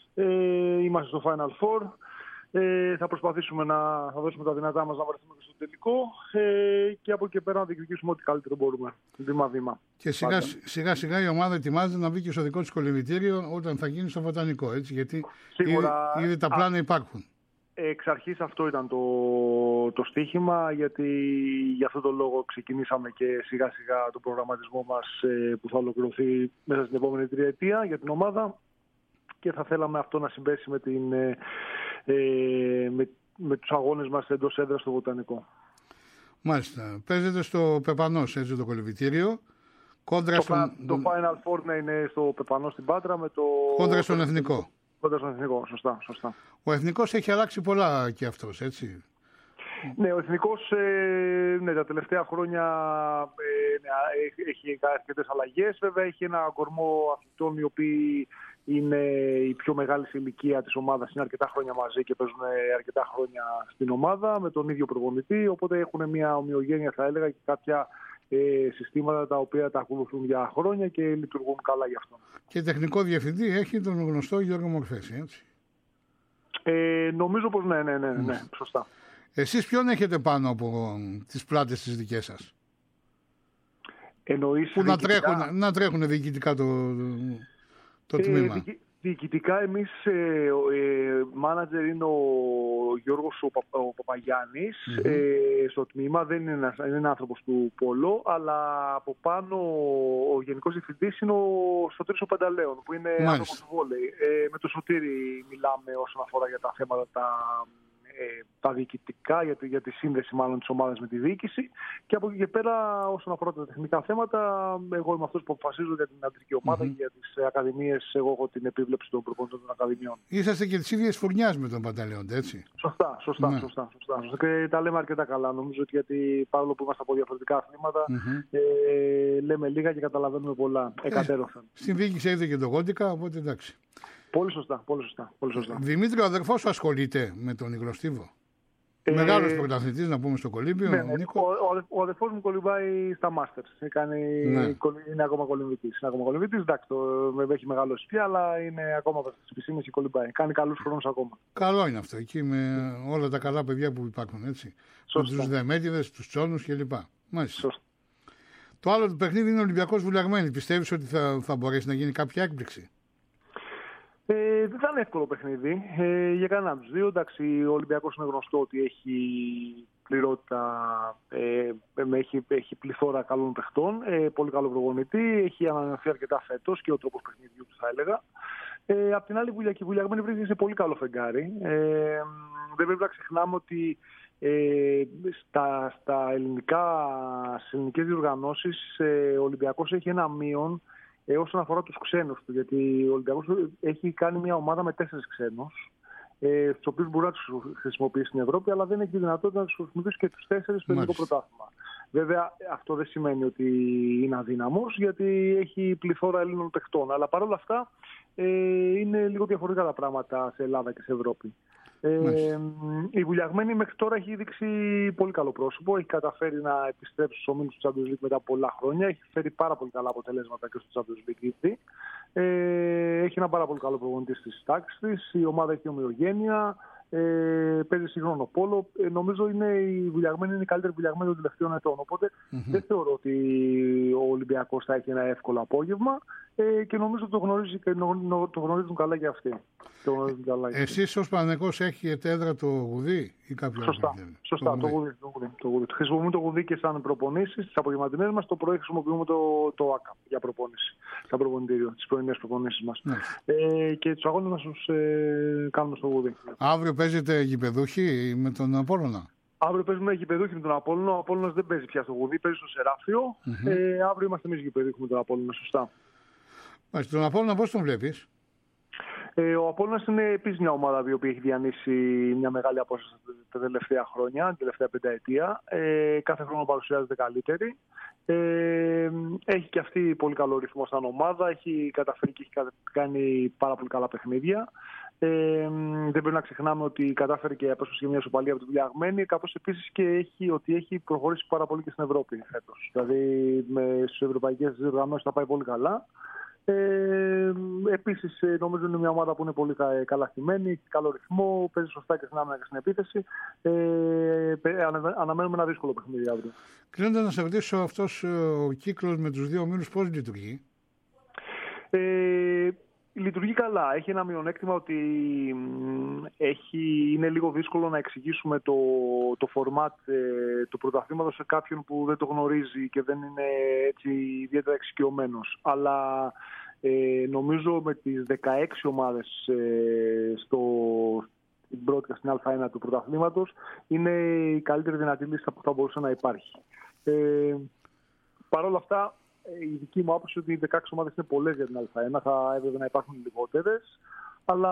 Είμαστε στο Final Four. Θα προσπαθήσουμε να δώσουμε τα δυνατά μας να βρεθούμε και στο τελικό και από εκεί πέρα να διεκδικήσουμε ό,τι καλύτερο μπορούμε, βήμα-βήμα. Και σιγά σιγά η ομάδα ετοιμάζεται να μπει και στο δικό της κολυμβητήριο όταν θα γίνει στο Βοτανικό, έτσι, γιατί σίγουρα, ήδη τα πλάνα υπάρχουν. Εξ αρχής αυτό ήταν το στίχημα, γιατί για αυτόν τον λόγο ξεκινήσαμε και σιγά σιγά τον προγραμματισμό μας που θα ολοκληρωθεί μέσα στην επόμενη τριετία για την ομάδα, και θα θέλαμε αυτό να συμπέσει με τους αγώνες μας εντός έδρας στο Βοτανικό. Μάλιστα. Παίζετε στο Πεπανός, έτσι, το κολυμβητήριο. Το Final Four είναι στο Πεπανό στην Πάτρα με το... Κόντρα στον Εθνικό. Κόντρα στον Εθνικό, σωστά. Ο Εθνικός έχει αλλάξει πολλά και αυτός, έτσι. Ναι, ο Εθνικός τα τελευταία χρόνια έχει αρκετές αλλαγές. Βέβαια έχει ένα κορμό αθλητών οι οποίοι είναι η πιο μεγάλη ηλικία της ομάδας, είναι αρκετά χρόνια μαζί και παίζουν αρκετά χρόνια στην ομάδα με τον ίδιο προπονητή, οπότε έχουν μια ομοιογένεια, θα έλεγα, και κάποια συστήματα τα οποία τα ακολουθούν για χρόνια και λειτουργούν καλά γι' αυτό. Και τεχνικό διευθυντή έχει τον γνωστό Γιώργο Μορφέση, έτσι. Νομίζω πως ναι, σωστά. Εσείς ποιον έχετε πάνω από τις πλάτες τις δικές σας? Εννοείς που να τρέχουν διοικητικά το τμήμα. Διοικητικά εμείς, μάνατζερ είναι ο Γιώργος ο Παπαγιάννης, στο τμήμα, δεν είναι ένα άνθρωπος του Πόλο, αλλά από πάνω ο γενικός διευθυντής είναι ο Σωτήρης ο Πανταλέων, που είναι άνθρωπος του βόλεϊ. Με το Σωτήρη μιλάμε όσον αφορά για τα θέματα τα διοικητικά, για τη σύνδεση μάλλον της ομάδας με τη διοίκηση, και από εκεί και πέρα όσον αφορά τα τεχνικά θέματα, εγώ είμαι αυτός που αποφασίζω για την αντρική ομάδα και για τις ακαδημίες. Εγώ έχω την επίβλεψη των προπονητών των ακαδημιών. Είσαστε και της ίδιας φουρνιάς με τον Πανταλέοντα, έτσι. Σωστά. Και τα λέμε αρκετά καλά. Νομίζω ότι, γιατί παρόλο που είμαστε από διαφορετικά αθλήματα, λέμε λίγα και καταλαβαίνουμε πολλά εκατέρωθεν. Στην διοίκηση έχετε και το Γόντικα, οπότε εντάξει. Πολύ σωστά. Δημήτρη, ο αδερφός σου ασχολείται με τον Υγροστίβο? Μεγάλος πρωταθλητής, να πούμε, στο κολύμπιο. Ναι, ο αδερφός μου κολυμπάει στα Masters. Είναι ακόμα κολυμβητής. Εντάξει, έχει μεγαλώσει πια, αλλά είναι ακόμα στις πισίνες και κολυμπάει. Κάνει καλούς χρόνους ακόμα. Καλό είναι αυτό. Εκεί με όλα τα καλά παιδιά που υπάρχουν, έτσι. Με τους Δεμέτιδες, τους Τσόνους κλπ. Μάλιστα. Σωστά. Το άλλο του παιχνίδι είναι ο Ολυμπιακός Βουλιαγμένη. Πιστεύεις ότι θα μπορέσει να γίνει κάποια έκπληξη? Δεν θα είναι εύκολο παιχνίδι για κανέναν από τους δύο. Εντάξει, ο Ολυμπιακός είναι γνωστό ότι έχει πληρότητα, έχει πληθώρα καλών παιχτών, πολύ καλό προπονητή, έχει ανανεωθεί αρκετά φέτος και ο τρόπος παιχνιδιού του, θα έλεγα. Απ' την άλλη, η Βουλιαγμένη βρίσκεται σε πολύ καλό φεγγάρι. Δεν πρέπει να ξεχνάμε ότι στις ελληνικές διοργανώσεις ο Ολυμπιακός έχει ένα μείον όσον αφορά τους ξένους του, γιατί ο Ολυμπιακός έχει κάνει μια ομάδα με 4 ξένους, τους οποίους μπορεί να τους χρησιμοποιήσει στην Ευρώπη, αλλά δεν έχει τη δυνατότητα να τους χρησιμοποιήσει και τους 4 στο ελληνικό πρωτάθλημα. Βέβαια, αυτό δεν σημαίνει ότι είναι αδύναμος, γιατί έχει πληθώρα Ελλήνων παιχτών. Αλλά παρόλα αυτά, είναι λίγο διαφορετικά τα πράγματα σε Ελλάδα και σε Ευρώπη. Η Βουλιαγμένη μέχρι τώρα έχει δείξει πολύ καλό πρόσωπο. Έχει καταφέρει να επιστρέψει στους ομίλους του Champions League μετά από πολλά χρόνια. Έχει φέρει πάρα πολύ καλά αποτελέσματα και στο Champions League ήδη. Έχει ένα πάρα πολύ καλό προπονητή στις τάξεις της. Η ομάδα έχει ομοιογένεια. Παίζει σύγχρονο πόλο. Νομίζω η Βουλιαγμένη είναι η καλύτερη Βουλιαγμένη των τελευταίων ετών. Οπότε δεν θεωρώ ότι ο Ολυμπιακός θα έχει ένα εύκολο απόγευμα και νομίζω το γνωρίζουν καλά και αυτοί. Εσείς ως Παναθηναϊκός έχετε έδρα το Γουδί ή κάποιο άλλο? Σωστά, το Γουδί. Χρησιμοποιούμε το Γουδί και σαν προπονήσεις. Στις απογευματινές μας το πρωί χρησιμοποιούμε το ΆΚΑ για προπόνηση. Σαν προπονητήριο, τις πρωινές προπονήσεις μας. Και τους αγώνες μας τους κάνουμε στο Γουδί. Αύριο παίζετε γηπεδούχοι με τον Απόλλωνα? Αύριο παίζουμε γηπεδούχοι με τον Απόλλωνα. Ο Απόλλωνας δεν παίζει πια στο Γουδί, παίζει στο Σεράφιο. Αύριο είμαστε εμείς γηπεδούχοι με τον Απόλλωνα, σωστά. Τον Απόλλωνα πώς τον βλέπεις? Ο Απόλλωνας είναι επίσης μια ομάδα η οποία έχει διανύσει μια μεγάλη απόσταση τα τελευταία χρόνια, την τελευταία πενταετία. Κάθε χρόνο παρουσιάζεται καλύτερη. Έχει και αυτή πολύ καλό ρυθμό σαν ομάδα. Έχει καταφέρει και έχει κάνει πάρα πολύ καλά παιχνίδια. Δεν πρέπει να ξεχνάμε ότι κατάφερε και απέσπασε μια ισοπαλία από τη Βουλιαγμένη, καθώς επίσης και έχει προχωρήσει πάρα πολύ και στην Ευρώπη φέτος. Δηλαδή στις ευρωπαϊκές διοργανώσεις θα πάει πολύ καλά. Επίσης, νομίζω είναι μια ομάδα που είναι πολύ καλά στημένη, έχει καλό ρυθμό, παίζει σωστά και στην άμυνα και στην επίθεση. Αναμένουμε ένα δύσκολο παιχνίδι αύριο. Κλείνοντας, να σε ρωτήσω, αυτός ο κύκλος με τους δύο ομίλους πώς λειτουργεί? Λειτουργεί καλά. Έχει ένα μειονέκτημα ότι είναι λίγο δύσκολο να εξηγήσουμε το φορμάτ του πρωταθλήματος σε κάποιον που δεν το γνωρίζει και δεν είναι έτσι ιδιαίτερα εξοικειωμένος. Αλλά νομίζω με τις 16 ομάδες στην πρώτη και στην Α1 του πρωταθλήματος είναι η καλύτερη δυνατή λίστα που θα μπορούσε να υπάρχει. Παρ' όλα αυτά, η δική μου άποψη ότι οι 16 ομάδες είναι πολλές για την Α1, θα έπρεπε να υπάρχουν λιγότερες, αλλά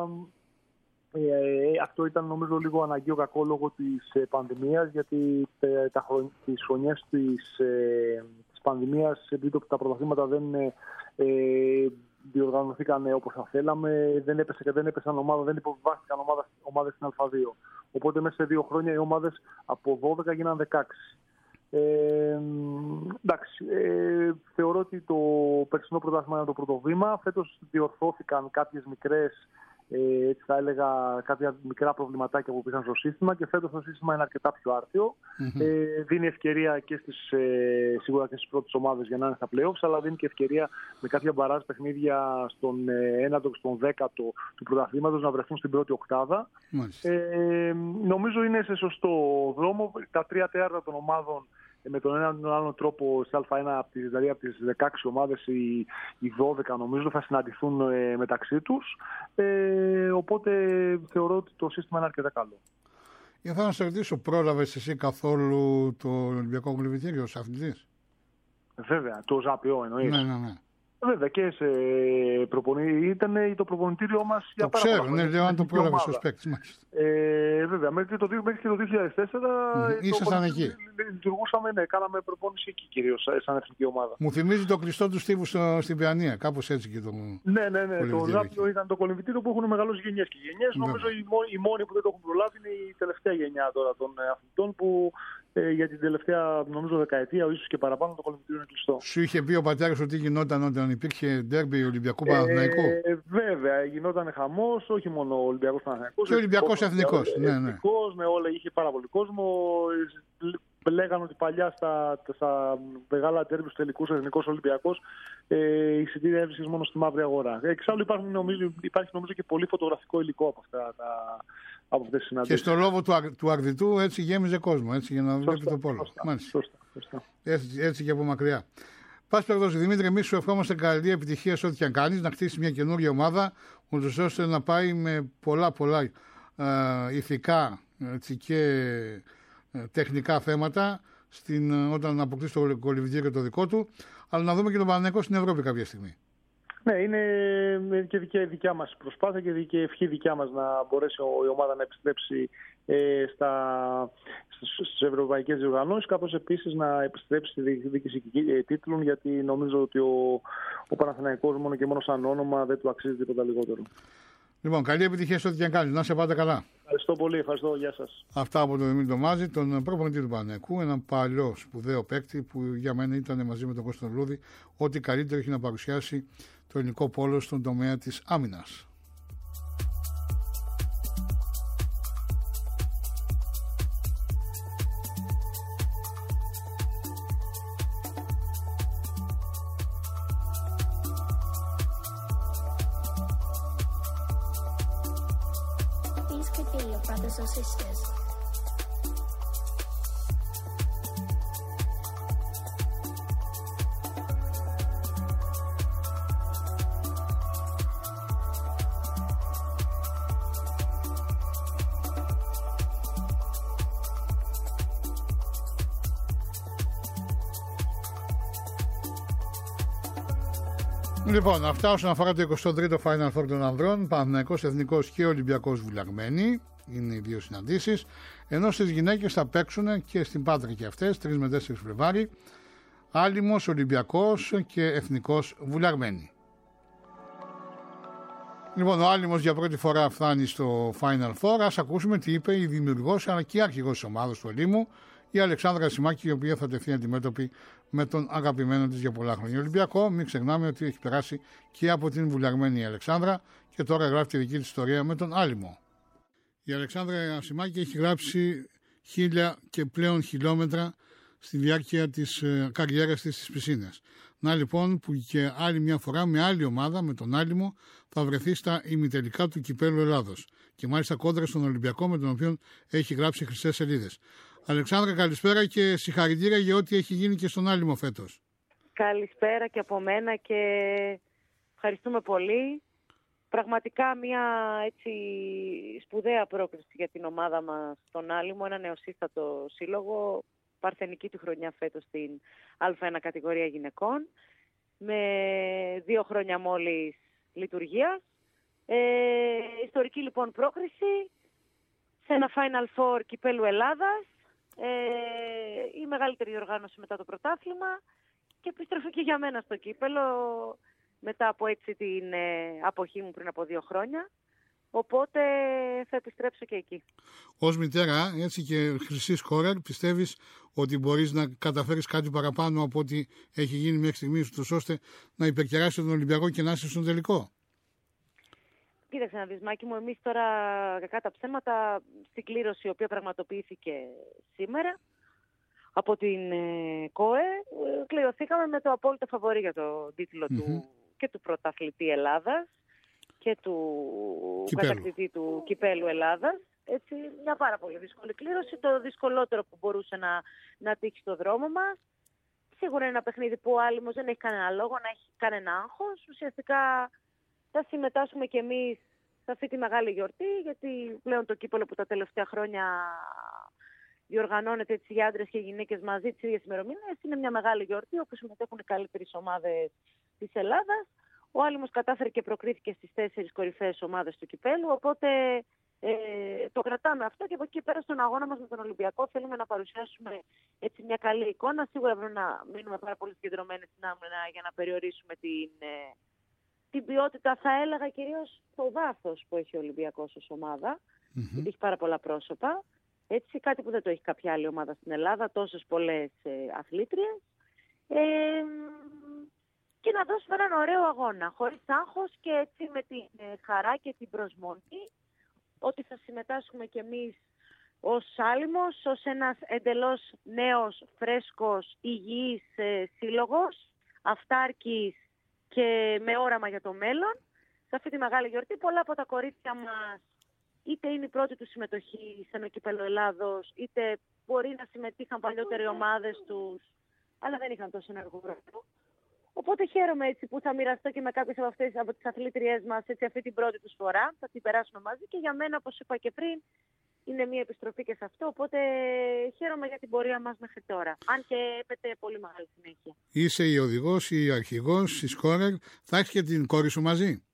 αυτό ήταν νομίζω λίγο αναγκαίο κακό λόγω της πανδημίας, γιατί τις χρονιές της πανδημίας, επειδή τα πρωταθλήματα δεν διοργανωθήκαν όπως θα θέλαμε, δεν έπεσαν ομάδα, δεν υποβιβάστηκαν ομάδες στην Α2. Οπότε μέσα σε 2 χρόνια οι ομάδες από 12 γίναν 16. Εντάξει, θεωρώ ότι το περσινό πρωτάθλημα είναι το πρώτο βήμα. Φέτος διορθώθηκαν κάποιες μικρές, έτσι θα έλεγα, κάποια μικρά προβληματάκια που υπήρχαν στο σύστημα και φέτος το σύστημα είναι αρκετά πιο άρτιο. Δίνει ευκαιρία και σίγουρα και στις πρώτες ομάδες για να είναι στα playoffs, αλλά δίνει και ευκαιρία με κάποια μπαράζ παιχνίδια στον 9ο και στον 10ο του πρωταθλήματος να βρεθούν στην πρώτη οκτάδα. Νομίζω είναι σε σωστό δρόμο. Τα 3/4 των ομάδων με τον έναν ή τον άλλον τρόπο σε Α1, δηλαδή από τις 16 ομάδες, οι 12 νομίζω θα συναντηθούν μεταξύ τους. Οπότε θεωρώ ότι το σύστημα είναι αρκετά καλό. Για θα να σε ρωτήσω, πρόλαβες εσύ καθόλου το Ολυμπιακό Κολυμβητήριο ως αθλητής? Βέβαια, το ΖΑΠΙΟ εννοείς. Ναι. Βέβαια και σε ήταν το προπονητήριό μας για Το πάρα πολλά ξέρω, χρόνια. λέω αν το πρόλαβες ως παίκτης, μάλιστα. Βέβαια, μέχρι και το 2004 Ήσασταν εκεί. Λειτουργούσαμε, ναι, κάναμε προπόνηση εκεί κυρίως, σαν εθνική ομάδα. Μου θυμίζει το κλειστό του στίβου στην Παιανία, κάπως έτσι και το. Ναι. Το Ζάπιο ήταν το κολυμβητήριο που έχουν μεγαλώσει γενιές και γενιές. Νομίζω οι μόνοι που δεν το έχουν προλάβει είναι η τελευταία γενιά τώρα των αθλητών που για την τελευταία, νομίζω, δεκαετία, ίσως και παραπάνω, το κολυμβητήριο είναι κλειστό. Σου είχε πει ο πατέρας ότι γινόταν όταν υπήρχε ντέρμπι Ολυμπιακού Παναθηναϊκού? Βέβαια, γινόταν χαμός, όχι μόνο ο Ολυμπιακός Παναθηναϊκός. Και ο Ολυμπιακός Εθνικός. Ναι. Όλα, είχε πάρα πολύ κόσμο. Λέγανε ότι παλιά στα μεγάλα ντέρμπι του τελικού Εθνικός Ολυμπιακός η εισιτήρια έβρισκες μόνο στη μαύρη αγορά. Εξάλλου υπάρχει νομίζω και πολύ φωτογραφικό υλικό από αυτές τις συναντήσεις. Και στο λόβο του Αρδιτού έτσι γέμιζε κόσμο, έτσι, για να βλέπει το πόλο. Σωστά. Έτσι και από μακριά. Πας περιπτώσει, Δημήτρη, εμείς σου ευχόμαστε καλή επιτυχία σε ό,τι και αν κάνεις, να χτίσεις μια καινούργια ομάδα, ούτως ώστε να πάει με πολλά ηθικά, έτσι, και τεχνικά θέματα όταν αποκτήσει το κολυμβητήριο το δικό του, αλλά να δούμε και τον Παναθηναϊκό στην Ευρώπη κάποια στιγμή. Ναι, είναι και δικιά μας προσπάθεια και ευχή δικιά μας να μπορέσει η ομάδα να επιστρέψει στις ευρωπαϊκές διοργανώσεις, καθώς επίσης να επιστρέψει στη διεκδίκηση τίτλων, γιατί νομίζω ότι ο Παναθηναϊκός μόνο και μόνο σαν όνομα δεν του αξίζει τίποτα λιγότερο. Λοιπόν, καλή επιτυχία σε ό,τι και αν κάνεις. Να σε πάτε καλά. Ευχαριστώ πολύ. Ευχαριστώ. Γεια σας. Αυτά από τον Δημήτρη Ντομάζη, τον προπονητή του Παναθηναϊκού, έναν παλιό σπουδαίο παίκτη που για μένα ήταν μαζί με τον Κώστα Λούδη ό,τι καλύτερο έχει να παρουσιάσει το ελληνικό πόλο στον τομέα της άμυνας. These could be your brothers or sisters. Λοιπόν, αυτά όσον αφορά το 23ο Final Four των ανδρών, Παναθηναϊκός Εθνικός και Ολυμπιακός Βουλιαγμένοι, είναι οι δύο συναντήσεις, ενώ στις γυναίκες θα παίξουν και στην Πάτρα και αυτές, 3 με 4 Φλεβάρι, Άλυμος, Ολυμπιακός και Εθνικός Βουλιαγμένοι. Λοιπόν, ο Άλυμος για πρώτη φορά φτάνει στο Final Four. Ας ακούσουμε τι είπε η δημιουργός αλλά και η αρχηγός της ομάδας του Αλήμου, η Αλεξάνδρα Ασημάκη, η οποία θα τεθεί αντιμέτωπη με τον αγαπημένο της για πολλά χρόνια Ολυμπιακό. Μην ξεχνάμε ότι έχει περάσει και από την βουλιαγμένη η Αλεξάνδρα και τώρα γράφει τη δική της ιστορία με τον Άλυμο. Η Αλεξάνδρα Ασημάκη έχει γράψει 1000 και πλέον χιλιόμετρα στη διάρκεια της καριέρας της στις πισίνες. Να λοιπόν που και άλλη μια φορά με άλλη ομάδα, με τον Άλυμο, θα βρεθεί στα ημιτελικά του Κυπέλλου Ελλάδος και μάλιστα κόντρα στον Ολυμπιακό, με τον οποίο έχει γράψει χρυσές σελίδες. Αλεξάνδρα, καλησπέρα και συγχαρητήρια για ό,τι έχει γίνει και στον Άλυμο φέτος. Καλησπέρα και από μένα και ευχαριστούμε πολύ. Πραγματικά μια έτσι σπουδαία πρόκριση για την ομάδα μας στον Άλυμο, ένα νεοσύστατο σύλλογο, παρθενική του χρονιά φέτος στην Α1 κατηγορία γυναικών, με 2 χρόνια μόλις λειτουργίας. Ιστορική λοιπόν πρόκριση σε ένα Final Four Κυπέλλου Ελλάδας, η μεγαλύτερη διοργάνωση μετά το πρωτάθλημα και επιστροφή και για μένα στο κύπελλο μετά από έτσι την αποχή μου πριν από 2 χρόνια. Οπότε θα επιστρέψω και εκεί. Ως μητέρα, έτσι και χρυσή σκόρερ, πιστεύεις ότι μπορείς να καταφέρεις κάτι παραπάνω από ό,τι έχει γίνει μέχρι στιγμής, ώστε να υπερκεράσεις τον Ολυμπιακό και να είσαι στον τελικό? Κοίταξε να δεις, Μάκη μου, εμείς τώρα κακά τα ψέματα στην κλήρωση η οποία πραγματοποιήθηκε σήμερα από την ΚΟΕ, κληρωθήκαμε με το απόλυτο φαβορί για το τίτλο του και του πρωταθλητή Ελλάδας και του κατακτητή του Κυπέλλου Ελλάδας. Έτσι, μια πάρα πολύ δύσκολη κλήρωση, το δυσκολότερο που μπορούσε να τύχει στο δρόμο μας. Σίγουρα είναι ένα παιχνίδι που ο Άλυμος δεν έχει κανένα λόγο να έχει κανένα άγχος. Ουσιαστικά θα συμμετάσχουμε κι εμείς σε αυτή τη μεγάλη γιορτή, γιατί πλέον το κύπελλο που τα τελευταία χρόνια διοργανώνεται έτσι για άντρες και γυναίκες μαζί τις ίδιες ημερομηνίες, είναι μια μεγάλη γιορτή όπου συμμετέχουν οι καλύτερες ομάδες της Ελλάδας. Ο Άλυμος κατάφερε και προκρίθηκε στις 4 κορυφαίες ομάδες του κυπέλου, οπότε το κρατάμε αυτό και από εκεί πέρα στον αγώνα μας με τον Ολυμπιακό θέλουμε να παρουσιάσουμε έτσι μια καλή εικόνα. Σίγουρα πρέπει να μείνουμε πάρα πολύ συγκεντρωμένοι στην άμυνα για να περιορίσουμε την ποιότητα, θα έλεγα κυρίως το βάθος που έχει ο Ολυμπιακός ως ομάδα, γιατί έχει πάρα πολλά πρόσωπα. Έτσι, κάτι που δεν το έχει κάποια άλλη ομάδα στην Ελλάδα, τόσες πολλές αθλήτριες. Και να δώσουμε έναν ωραίο αγώνα, χωρίς άγχος και έτσι με την χαρά και την προσμονή ότι θα συμμετάσχουμε κι εμείς ως Άλυμος, ως ένας εντελώς νέος, φρέσκος, υγιής σύλλογος, αυτάρκης και με όραμα για το μέλλον. Σε αυτή τη μεγάλη γιορτή πολλά από τα κορίτσια μας είτε είναι η πρώτη του συμμετοχή σε ένα κύπελλο Ελλάδος, είτε μπορεί να συμμετείχαν παλιότεροι ομάδες τους, αλλά δεν είχαν τόσο ενεργό ρόλο. Οπότε χαίρομαι έτσι που θα μοιραστώ και με κάποιες από τις αθλήτριές μας έτσι, αυτή την πρώτη τους φορά. Θα την περάσουμε μαζί και για μένα, όπως είπα και πριν, είναι μια επιστροφή και σε αυτό. Οπότε χαίρομαι για την πορεία μας μέχρι τώρα. Αν και έπεται πολύ μεγάλη συνέχεια. Είσαι η οδηγός, η αρχηγός, η σκόρερ. Θα έχεις και την κόρη σου μαζί?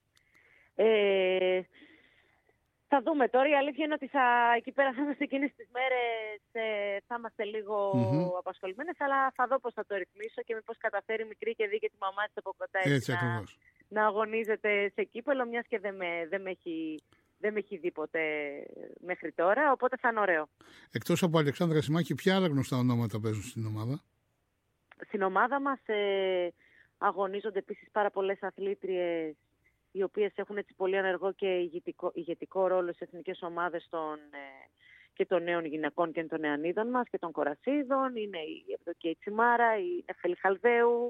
Θα δούμε τώρα. Η αλήθεια είναι ότι εκεί πέρα θα είμαστε εκείνες τις μέρες, θα είμαστε λίγο απασχολημένες, αλλά θα δω πώς θα το ρυθμίσω και μήπως καταφέρει μικρή και δει και τη μαμά της από κοντά να αγωνίζεται σε κύπελλο, μιας και δεν με έχει δει ποτέ μέχρι τώρα, οπότε θα είναι ωραίο. Εκτός από Αλεξάνδρα Σιμάκη, ποια άλλα γνωστά ονόματα παίζουν στην ομάδα? Στην ομάδα μας αγωνίζονται επίσης πάρα πολλές αθλήτριες οι οποίες έχουν έτσι πολύ ενεργό και ηγετικό ρόλο στις εθνικές ομάδες και των νέων γυναικών και των νεανίδων μας και των κορασίδων. Είναι η Ευδοκία Τσιμάρα, η Νεφέλη Χαλδαίου,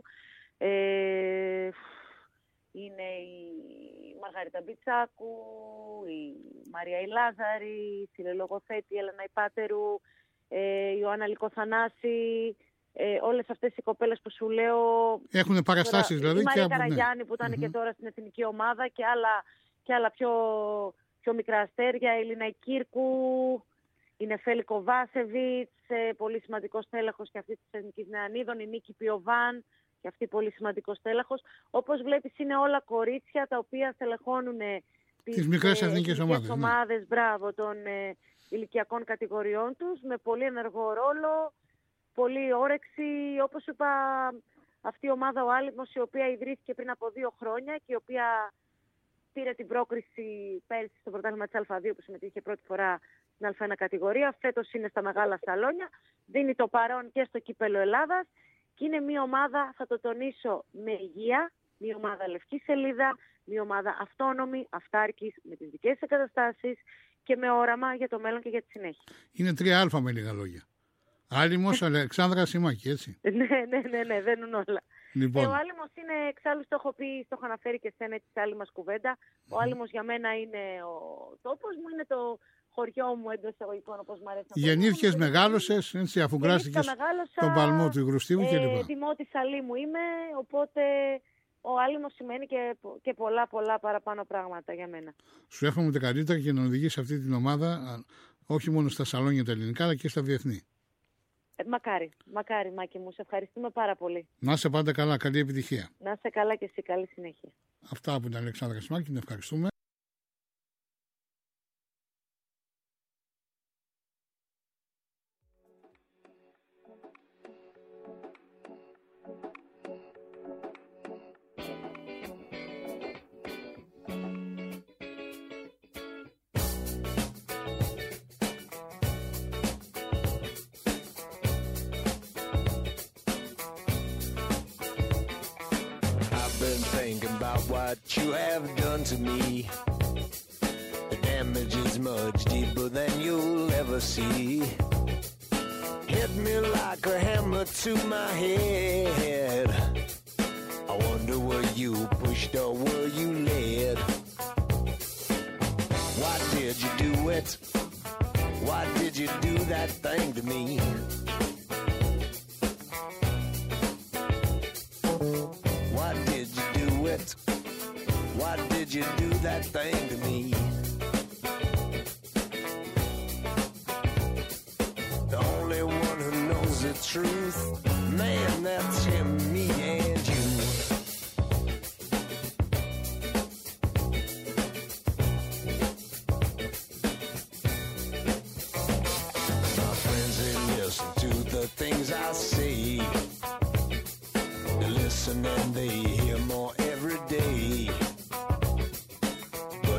είναι η Μαργαρίτα Μπιτσάκου, η Μαρία Ηλάζαρη, η Φιλελογοθέτη, η Έλενα Υπάτερου, η Ιωάννα Λικοθανάση. Όλες αυτές οι κοπέλες που σου λέω έχουν παραστάσεις δηλαδή. Η Μαρία Καραγιάννη που ήταν και τώρα στην εθνική ομάδα και άλλα πιο μικρά αστέρια, η Ελίνα Κύρκου, η Νεφέλη Κοβάσεβιτς, πολύ σημαντικός τέλεχος και αυτή της εθνικής νεανίδων, η Νίκη Πιοβάν και αυτή πολύ σημαντικός τέλεχος. Όπως βλέπεις είναι όλα κορίτσια τα οποία στελεχώνουν τις μικρές εθνικές ομάδες των ηλικιακών κατηγοριών τους με πολύ ενεργό ρόλο. Πολύ όρεξη, όπως είπα, αυτή η ομάδα ο Άλυμος, η οποία ιδρύθηκε πριν από 2 χρόνια και η οποία πήρε την πρόκριση πέρυσι στο πρωτάθλημα της Α2 που συμμετείχε πρώτη φορά στην Α1 κατηγορία. Φέτος είναι στα μεγάλα σαλόνια, δίνει το παρόν και στο κύπελλο Ελλάδας και είναι μια ομάδα, θα το τονίσω, με υγεία, μια ομάδα λευκή σελίδα, μια ομάδα αυτόνομη, αυτάρκης, με τις δικές εγκαταστάσεις και με όραμα για το μέλλον και για τη συνέχεια. Είναι 3Α με λίγα λόγια. Άλυμος, Αλεξάνδρα Σιμάκη, έτσι. Ναι, δένουν όλα. Λοιπόν. Ο Άλυμος είναι, εξάλλου το έχω πει, το έχω αναφέρει και σένα της άλλη μας κουβέντα. Ο Άλυμος για μένα είναι ο τόπος μου, είναι το χωριό μου εντός εισαγωγικών, όπως μου αρέσει. Γεννήθηκες, μεγάλωσες, έτσι, αφού γκράστηκες τον παλμό του Υγρουστίβου κλπ. Δημότης Αλήμου είμαι, οπότε ο Άλυμος σημαίνει και πολλά παραπάνω πράγματα για μένα. Σου εύχομαι τα καλύτερα και να οδηγείς αυτή την ομάδα, όχι μόνο στα σαλόνια τα ελληνικά, αλλά και στα διεθνή. Μακάρι Μάκη μου, σε ευχαριστούμε πάρα πολύ. Να είσαι πάντα καλά, καλή επιτυχία. Να είσαι καλά και εσύ, καλή συνέχεια. Αυτά από την Αλεξάνδρα Σιμάκη, την ευχαριστούμε. What you have done to me, the damage is much deeper than you'll ever see. Hit me like a hammer to my head. I wonder were you pushed or were you led? Why did you do it? Why did you do that thing to me? Why did you do it? Why did you do that thing to me? The only one who knows the truth, man, that's him, me and you.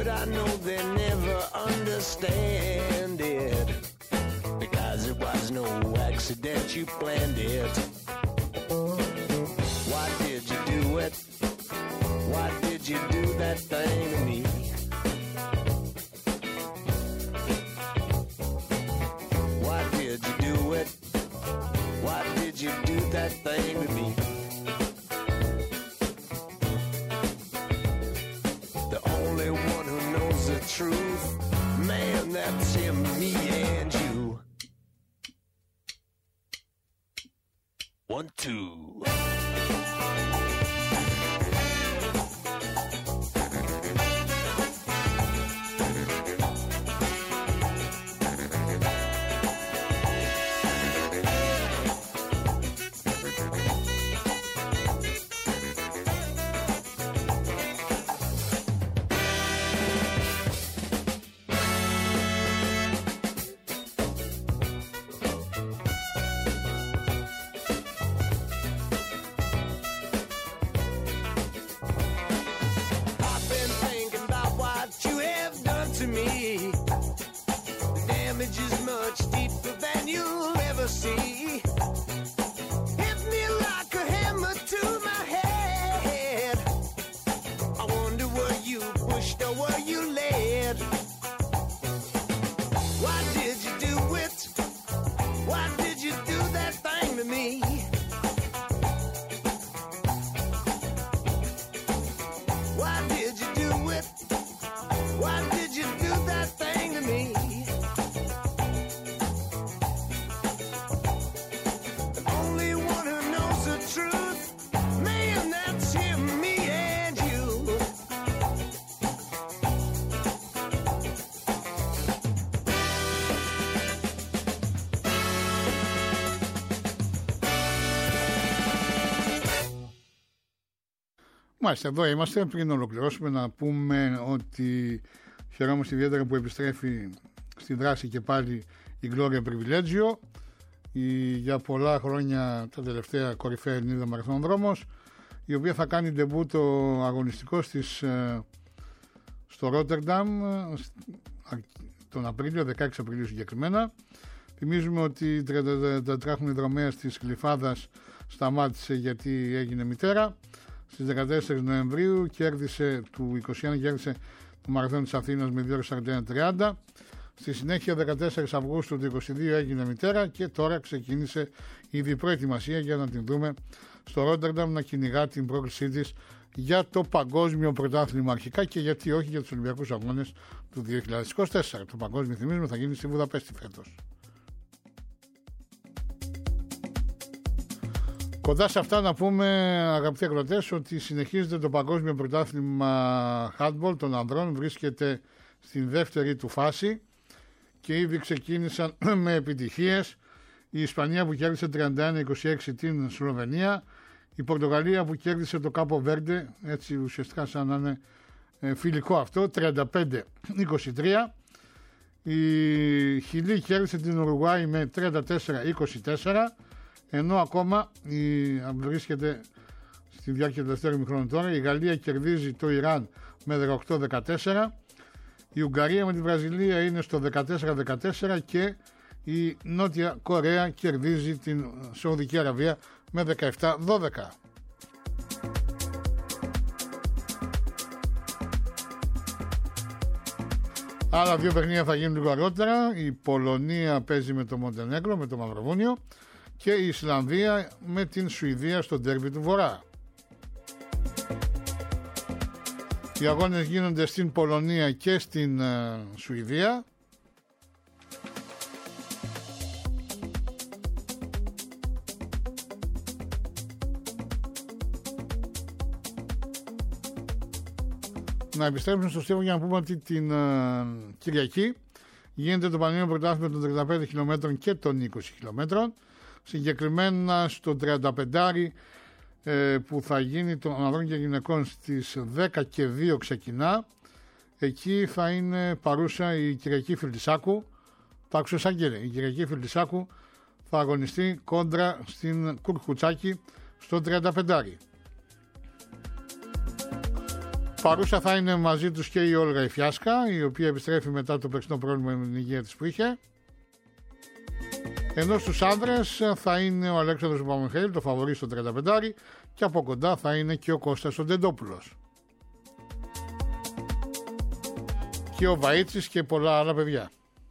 but I know they never understand it. Because it was no accident, you planned it. Why did you do it? Why did you do that thing to me? Why did you do it? Why did you do that thing to me? The only one who knows the truth, man, that's him, me and you. 1, 2. Μάλιστα, εδώ είμαστε. Πριν ολοκληρώσουμε, να πούμε ότι χαιρόμαστε ιδιαίτερα που επιστρέφει στη δράση και πάλι η Gloria Privilegio, η για πολλά χρόνια τα τελευταία κορυφαία Ελληνίδα μαραθωνοδρόμος, η οποία θα κάνει ντεμπούτο αγωνιστικό στο Ρότερνταμ τον Απρίλιο, 16 Απριλίου συγκεκριμένα. Θυμίζουμε ότι η 34χρονη δρομέας της Γλυφάδας σταμάτησε γιατί έγινε μητέρα. Στις 14 Νοεμβρίου του 2021 κέρδισε το μαραθώνιο της Αθήνας με 2:41:30. Στη συνέχεια 14 Αυγούστου του 2022 έγινε μητέρα και τώρα ξεκίνησε ήδη η προετοιμασία για να την δούμε στο Ρότερνταμ να κυνηγά την πρόκλησή της για το παγκόσμιο πρωτάθλημα αρχικά και γιατί όχι για τους Ολυμπιακούς Αγώνες του 2024. Το παγκόσμιο, θυμίζουμε, θα γίνει στη Βουδαπέστη φέτος. Κοντά σε αυτά να πούμε, αγαπητοί ακροατές, ότι συνεχίζεται το παγκόσμιο πρωτάθλημα handball των ανδρών, βρίσκεται στην δεύτερη του φάση και ήδη ξεκίνησαν με επιτυχίες. Η Ισπανία που κέρδισε 31-26 την Σλοβενία, η Πορτογαλία που κέρδισε το Κάπο Βέρντε, έτσι ουσιαστικά σαν να είναι φιλικό αυτό, 35-23. Η Χιλή κέρδισε την Ουρουγουάη με 34-24. Ενώ ακόμα βρίσκεται στη διάρκεια του δεύτερου ημιχρόνου τώρα, η Γαλλία κερδίζει το Ιράν με 18-14, η Ουγγαρία με τη Βραζιλία είναι στο 14-14 και η Νότια Κορέα κερδίζει την Σαουδική Αραβία με 17-12. Άλλα δύο παιχνίδια θα γίνουν λίγο αργότερα. Η Πολωνία παίζει με το Μοντενέγκρο, με το Μαυροβούνιο, και η Ισλανδία με την Σουηδία στο ντέρμπι του Βορρά. Οι αγώνες γίνονται στην Πολωνία και στην Σουηδία. Να επιστρέψουμε στο Στίβο για να πούμε ότι την Κυριακή γίνεται το Πανελλήνιο Πρωτάθλημα των 35 χιλιόμετρων και των 20 χιλιόμετρων. Συγκεκριμένα στο 35 που θα γίνει των ανδρών και γυναικών στις 10 και 2 ξεκινά. Εκεί θα είναι παρούσα η Κυριακή Φιλτισάκου. Το άκουσες, Άγγελε? Η Κυριακή Φιλτισάκου θα αγωνιστεί κόντρα στην Κουρκουτσάκη στο 35. Παρούσα θα είναι μαζί τους και η Όλγα η Φιάσκα, η οποία επιστρέφει μετά το περσινό πρόβλημα με την υγεία της που είχε. Ενώ στους άνδρες θα είναι ο Αλέξανδρος Παπαμιχαήλ, το φαβορί στο 35, και από κοντά θα είναι και ο Κώστας ο Ντεντόπουλος. Και ο Βαΐτσης και πολλά άλλα παιδιά.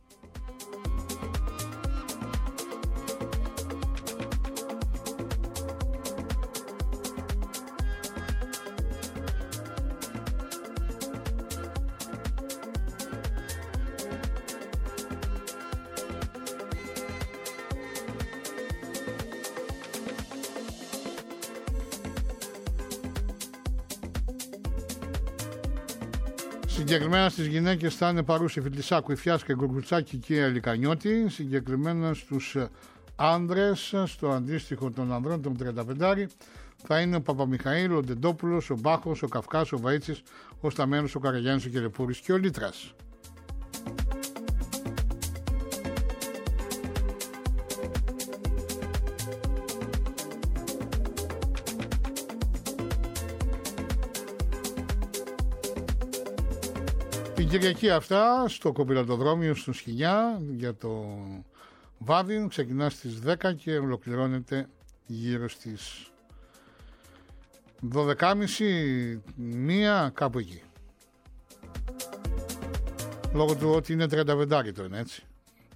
Συγκεκριμένα στις γυναίκες θα είναι παρούση η Φιτλισάκου, η Φιάσκα, η Γκουρκουτσάκη και η Αλικανιώτη. Συγκεκριμένα στους άντρες, στο αντίστοιχο των ανδρών, των 35, θα είναι ο Παπαμιχαήλ, ο Ντεντόπουλος, ο Μπάχος, ο Καυκάς, ο Βαΐτσης, ο Σταμένος, ο Καραγιάννης, ο Κελεπούρης και ο Λίτρας. Την Κυριακή αυτά στο Κοπηλατοδρόμιο στο Σχοινιά για το Βάδιν ξεκινά στις 10 και ολοκληρώνεται γύρω στις 12.30, 1 κάπου εκεί. Λόγω του ότι είναι 35 το είναι, έτσι.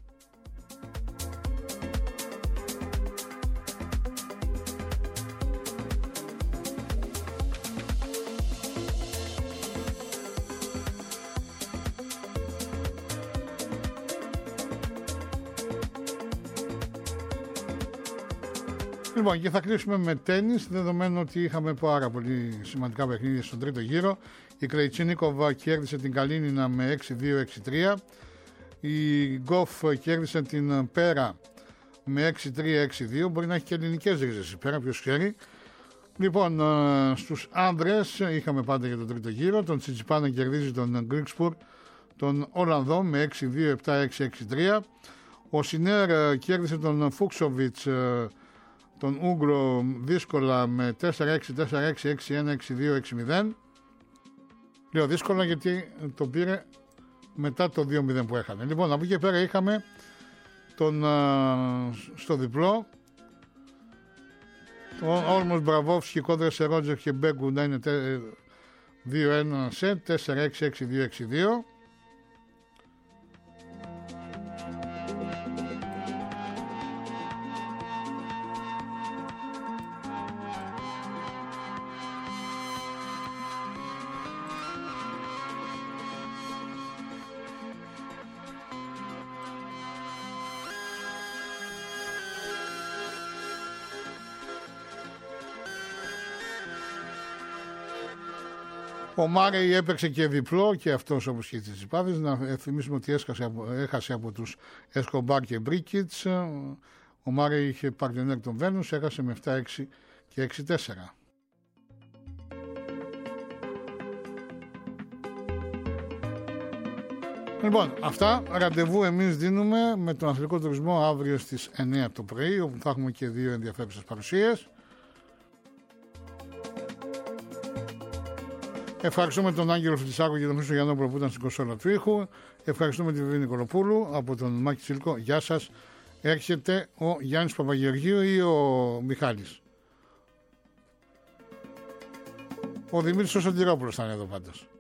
Λοιπόν, και θα κλείσουμε με τένις, δεδομένου ότι είχαμε πάρα πολύ σημαντικά παιχνίδια στον τρίτο γύρο. Η Κλεϊτσίνικοβα κέρδισε την Καλίνινα με 6-2-6-3. Η Γκοφ κέρδισε την Πέρα με 6-3-6-2. Μπορεί να έχει και ελληνικές ρίζες η Πέρα, ποιος ξέρει. Λοιπόν, στους άνδρες είχαμε πάντα για τον τρίτο γύρο. Τον Τσιτσιπάνα κερδίζει τον Γκρίξπουρ, τον Ολλανδό με 6-2-7-6-6-3. Ο Σινέρ κέρδισε τον Φούξοβιτς, τον Ούγκρο, δύσκολα με 4-6-4-6-6-1-6-2-6-0. Λέω δύσκολα γιατί το πήρε μετά το 2-0 που έχανε. Λοιπόν, από εκεί πέρα είχαμε τον στο διπλό, τον Όλμος Μπραβόφσκι κόντρα σε Ρότζερ και Μπέγκου να είναι 2-1 σετ, 4-6-6-2-6-2. Ο Μάρεϊ έπαιξε και διπλό και αυτός όπως και τις Τσιπάδες. Να θυμίσουμε ότι έχασε από τους Εσκομπάρ και Μπρίκιτς. Ο Μάρεϊ είχε παρτενέρ τον Βένους, έχασε με 7-6 και 6-4. Λοιπόν, αυτά. Ραντεβού εμείς δίνουμε με τον αθλητικό τουρισμό αύριο στις 9 το πρωί, όπου θα έχουμε και 2 ενδιαφέρουσες παρουσίες. Ευχαριστούμε τον Άγγελο Φιτισάκο και τον Χρήστο Γιαννόπουλο που ήταν στην κονσόλα του ήχου. Ευχαριστούμε την Βιβίνη Νικολοπούλου από τον Μάκη Τσιλικό. Γεια σας. Έρχεται ο Γιάννης Παπαγεωργίου ή ο Μιχάλης? Ο Δημήτρης ο Σωτηρόπουλος θα είναι εδώ πάντως.